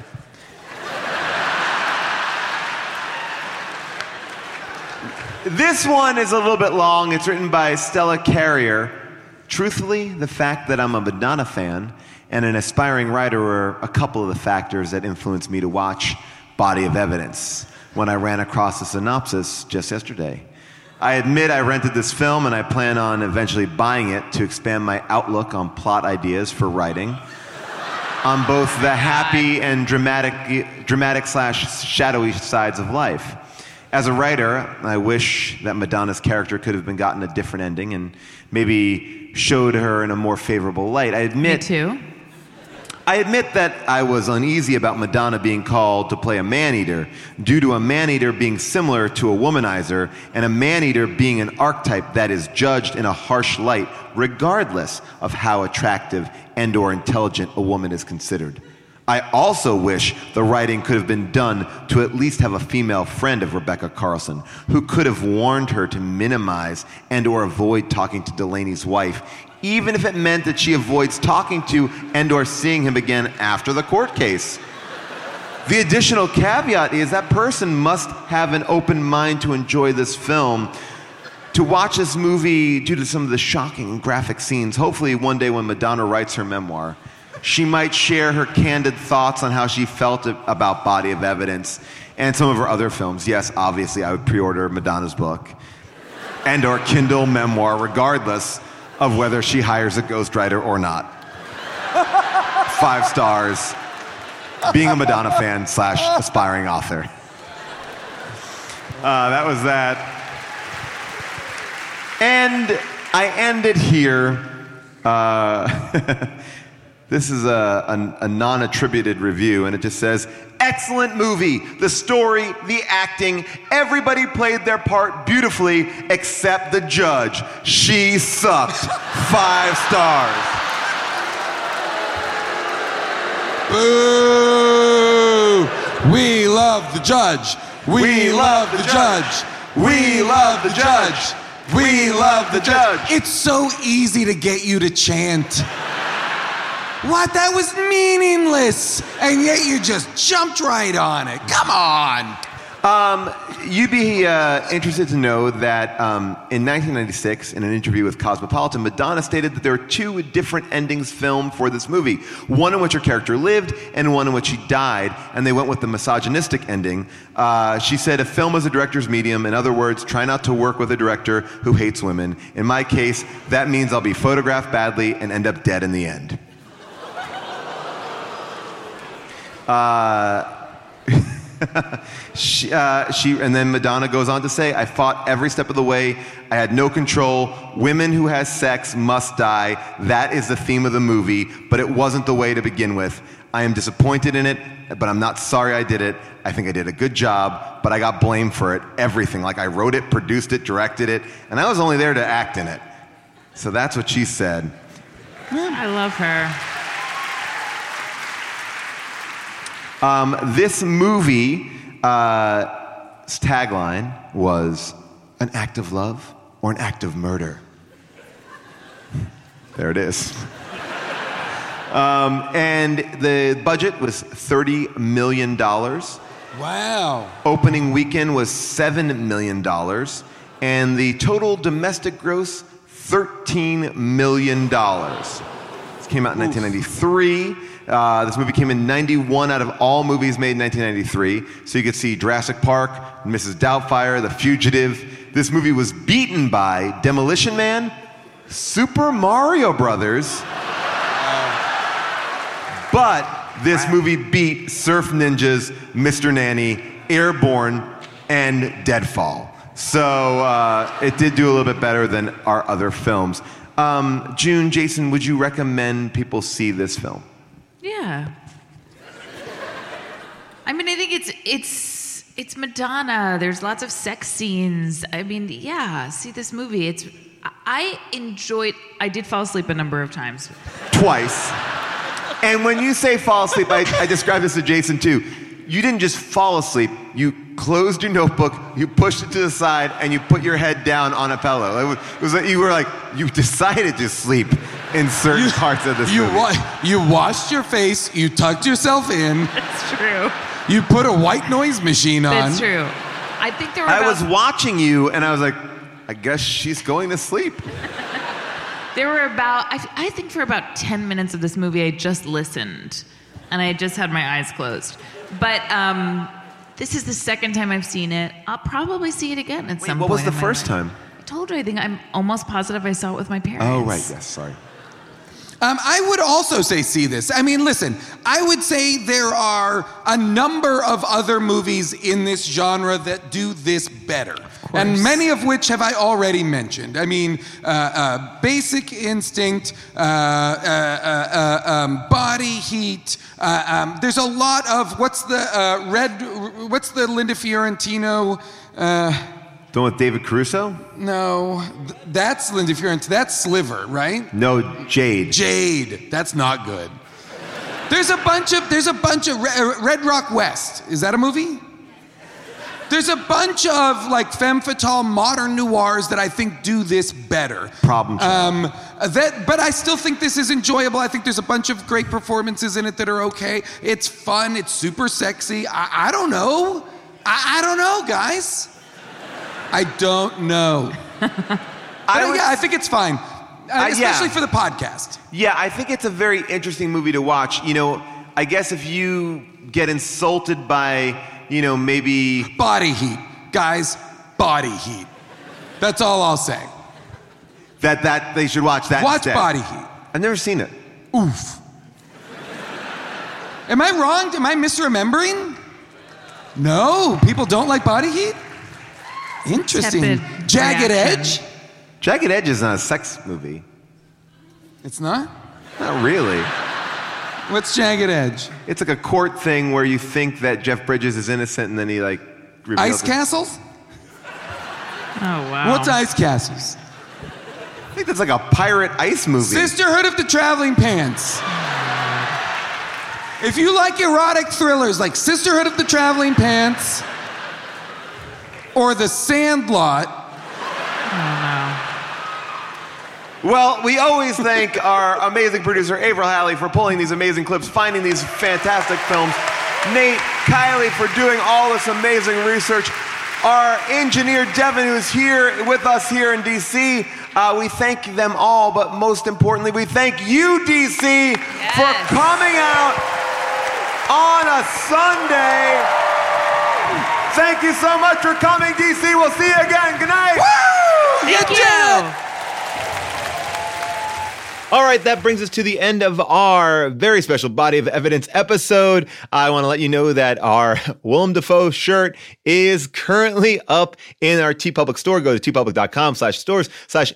This one is a little bit long. It's written by Stella Carrier. "Truthfully, the fact that I'm a Madonna fan and an aspiring writer were a couple of the factors that influenced me to watch Body of Evidence. when I ran across the synopsis just yesterday. I admit I rented this film and I plan on eventually buying it to expand my outlook on plot ideas for writing on both the happy and dramatic, dramatic slash shadowy sides of life. As a writer, I wish that Madonna's character could have been gotten a different ending and maybe showed her in a more favorable light. I admit, Me too. I admit that I was uneasy about Madonna being called to play a man-eater due to a man-eater being similar to a womanizer and a man-eater being an archetype that is judged in a harsh light regardless of how attractive and or intelligent a woman is considered. I also wish the writing could have been done to at least have a female friend of Rebecca Carlson who could have warned her to minimize and or avoid talking to Delaney's wife, even if it meant that she avoids talking to and or seeing him again after the court case. The additional caveat is that person must have an open mind to enjoy this film, to watch this movie due to some of the shocking and graphic scenes. Hopefully one day when Madonna writes her memoir, she might share her candid thoughts on how she felt about Body of Evidence and some of her other films. Yes, obviously I would pre-order Madonna's book and or Kindle memoir regardless of whether she hires a ghostwriter or not. Five stars. Being a Madonna fan slash aspiring author. Uh, that was that. And I end it here. Uh, this is a, a, a non-attributed review, and it just says, excellent movie. The story, the acting, everybody played their part beautifully except the judge. She sucked. Five stars. Boo! We love the judge. We, We love love the the judge. judge. We love the judge. We love the judge. judge. It's so easy to get you to chant. What? That was meaningless. And yet you just jumped right on it. Come on. Um, you'd be uh, interested to know that um, in nineteen ninety-six, in an interview with Cosmopolitan, Madonna stated that there are two different endings filmed for this movie. One in which her character lived, and one in which she died, and they went with the misogynistic ending. Uh, she said, a film is a director's medium. In other words, try not to work with a director who hates women. In my case, that means I'll be photographed badly and end up dead in the end. Uh... she, uh, she, and then Madonna goes on to say, I fought every step of the way. I had no control. Women who has sex must die. That is the theme of the movie, but it wasn't the way to begin with. I am disappointed in it, but I'm not sorry I did it. I think I did a good job, but I got blamed for it. Everything. Like I wrote it, produced it, directed it, and I was only there to act in it. So that's what she said. I love her. Um, this movie, uh, its tagline was an act of love or an act of murder. There it is. Um, and the budget was thirty million dollars. Wow. Opening weekend was seven million dollars. And the total domestic gross, thirteen million dollars. This came out in nineteen ninety-three. Uh, this movie came in ninety-one out of all movies made in nineteen ninety-three. So you could see Jurassic Park, Missus Doubtfire, The Fugitive. This movie was beaten by Demolition Man, Super Mario Brothers. But this movie beat Surf Ninjas, Mister Nanny, Airborne, and Deadfall. So uh, it did do a little bit better than our other films. Um, June, Jason, would you recommend people see this film? Yeah. I mean, I think it's it's it's Madonna. There's lots of sex scenes. I mean, yeah, see this movie. It's I enjoyed I did fall asleep a number of times. Twice. And when you say fall asleep, I, I describe this to Jason too. You didn't just fall asleep. You closed your notebook, you pushed it to the side, and you put your head down on a pillow. It was, it was like you were like, you decided to sleep in certain You- parts of this You, movie. wa- you washed your face, you tucked yourself in, That's true. you put a white noise machine on. That's true. I think there were I about, was watching you, and I was like, I guess she's going to sleep. there were about I, I think for about ten minutes of this movie I just listened, and I just had my eyes closed. But um, This is the second time I've seen it. I'll probably see it again at Wait, some what point. was the in my first life. time? I told you, I think I'm almost positive I saw it with my parents. Oh, right. Yes, sorry. Um, I would also say see this. I mean, listen, I would say there are a number of other movies in this genre that do this better. And many of which have I already mentioned. I mean, uh, uh, Basic Instinct, uh, uh, uh, uh, um, Body Heat. Uh, um, there's a lot of, what's the uh, red, what's the Linda Fiorentino, uh, The one with David Caruso? no, th- that's Linda Fiorentino, that's Sliver, right? No, Jade. Jade, that's not good. There's a bunch of, there's a bunch of, Re- Red Rock West, is that a movie? There's a bunch of like femme fatale modern noirs that I think do this better. Problem Um, that, but I still think this is enjoyable. I think there's a bunch of great performances in it that are okay. It's fun. It's super sexy. I, I don't know. I, I don't know, guys. I don't know. But I, yeah, I think it's fine, uh, Uh, especially yeah. for the podcast. Yeah, I think it's a very interesting movie to watch. You know, I guess if you get insulted by, you know, maybe... Body Heat. Guys, Body Heat. That's all I'll say. That that they should watch that Watch instead. Body Heat. I've never seen it. Oof. Am I wrong? Am I misremembering? No, people don't like Body Heat? Interesting. Tepid Jagged reaction. Edge? Jagged Edge is not a sex movie. It's not? Not really. What's Jagged Edge? It's like a court thing where you think that Jeff Bridges is innocent and then he like... reveals Ice it. Castles? Oh, wow. What's Ice Castles? I think that's like a pirate ice movie. Sisterhood of the Traveling Pants. If you like erotic thrillers like Sisterhood of the Traveling Pants or The Sandlot. Well, we always thank our amazing producer, Avril Halley, for pulling these amazing clips, finding these fantastic films. Nate, Kylie, for doing all this amazing research. Our engineer, Devin, who's here with us here in D C. Uh, we thank them all, but most importantly, we thank you, D C, for coming out on a Sunday. Thank you so much for coming, D C. We'll see you again. Good night. Woo! Thank You you. did it! All right, that brings us to the end of our very special Body of Evidence episode. I want to let you know that our Willem Dafoe shirt is currently up in our TeePublic store. Go to tpublic.com slash stores slash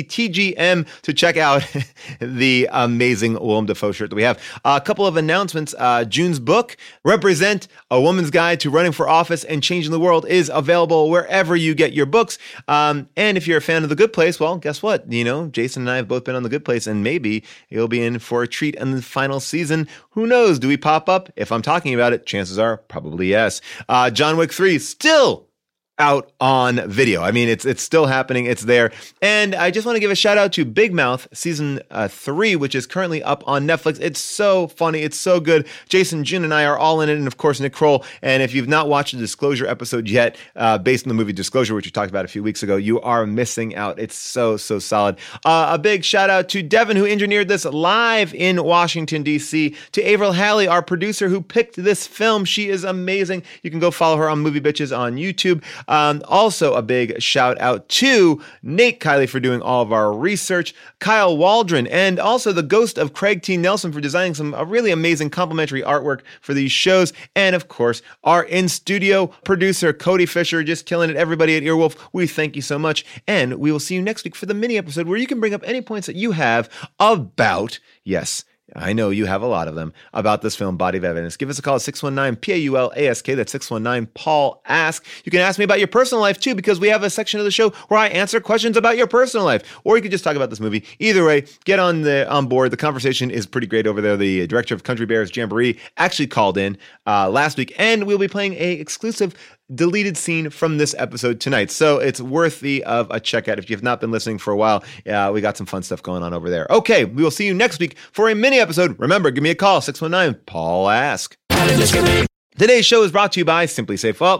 HDTGM to check out the amazing Willem Dafoe shirt that we have. Uh, a couple of announcements. Uh, June's book, Represent, A Woman's Guide to Running for Office and Changing the World, is available wherever you get your books. Um, and if you're a fan of The Good Place, well, guess what? You know, Jason and I have both been on The Good Place, and maybe you'll be in for a treat in the final season. Who knows? Do we pop up? If I'm talking about it, chances are probably yes. Uh, John Wick three still out on video. I mean, it's it's still happening. It's there. And I just want to give a shout out to Big Mouth season uh, three, which is currently up on Netflix. It's so funny. It's so good. Jason, June, and I are all in it. And of course, Nick Kroll. And if you've not watched the Disclosure episode yet, uh, based on the movie Disclosure, which we talked about a few weeks ago, you are missing out. It's so, so solid. Uh, a big shout out to Devin, who engineered this live in Washington, D C, to Avril Halley, our producer, who picked this film. She is amazing. You can go follow her on Movie Bitches on YouTube. Um, also, a big shout out to Nate Kiley for doing all of our research, Kyle Waldron, and also the ghost of Craig T. Nelson for designing some a really amazing complimentary artwork for these shows. And of course, our in-studio producer, Cody Fisher, just killing it. Everybody at Earwolf, we thank you so much. And we will see you next week for the mini episode where you can bring up any points that you have about, yes, I know you have a lot of them, about this film, Body of Evidence. Give us a call at six one nine P A U L A S K. That's six one nine Paul Ask. You can ask me about your personal life, too, because we have a section of the show where I answer questions about your personal life. Or you could just talk about this movie. Either way, get on the on board. The conversation is pretty great over there. The director of Country Bears Jamboree actually called in uh, last week, and we'll be playing a exclusive deleted scene from this episode tonight. So it's worthy of a check out. If you have not been listening for a while, uh, we got some fun stuff going on over there. Okay, we will see you next week for a mini episode. Remember, give me a call, six one nine Paul Ask. Today's show is brought to you by Simply Safe. Well,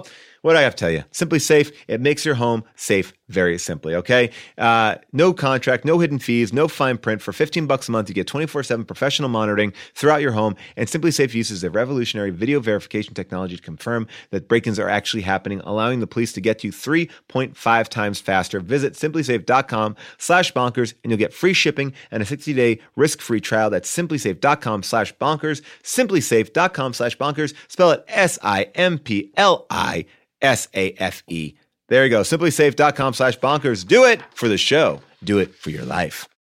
What do I have to tell you? Simply Safe, it makes your home safe very simply, okay? Uh, no contract, no hidden fees, no fine print. For fifteen bucks a month, you get twenty-four seven professional monitoring throughout your home, and Simply Safe uses a revolutionary video verification technology to confirm that break-ins are actually happening, allowing the police to get to you three point five times faster. Visit simplysafe.com slash bonkers, and you'll get free shipping and a sixty-day risk-free trial. That's simplysafe.com slash bonkers, simplysafe.com slash bonkers. Spell it S I M P L I S A F E. There you go. simplysafe.com slash bonkers. Do it for the show. Do it for your life.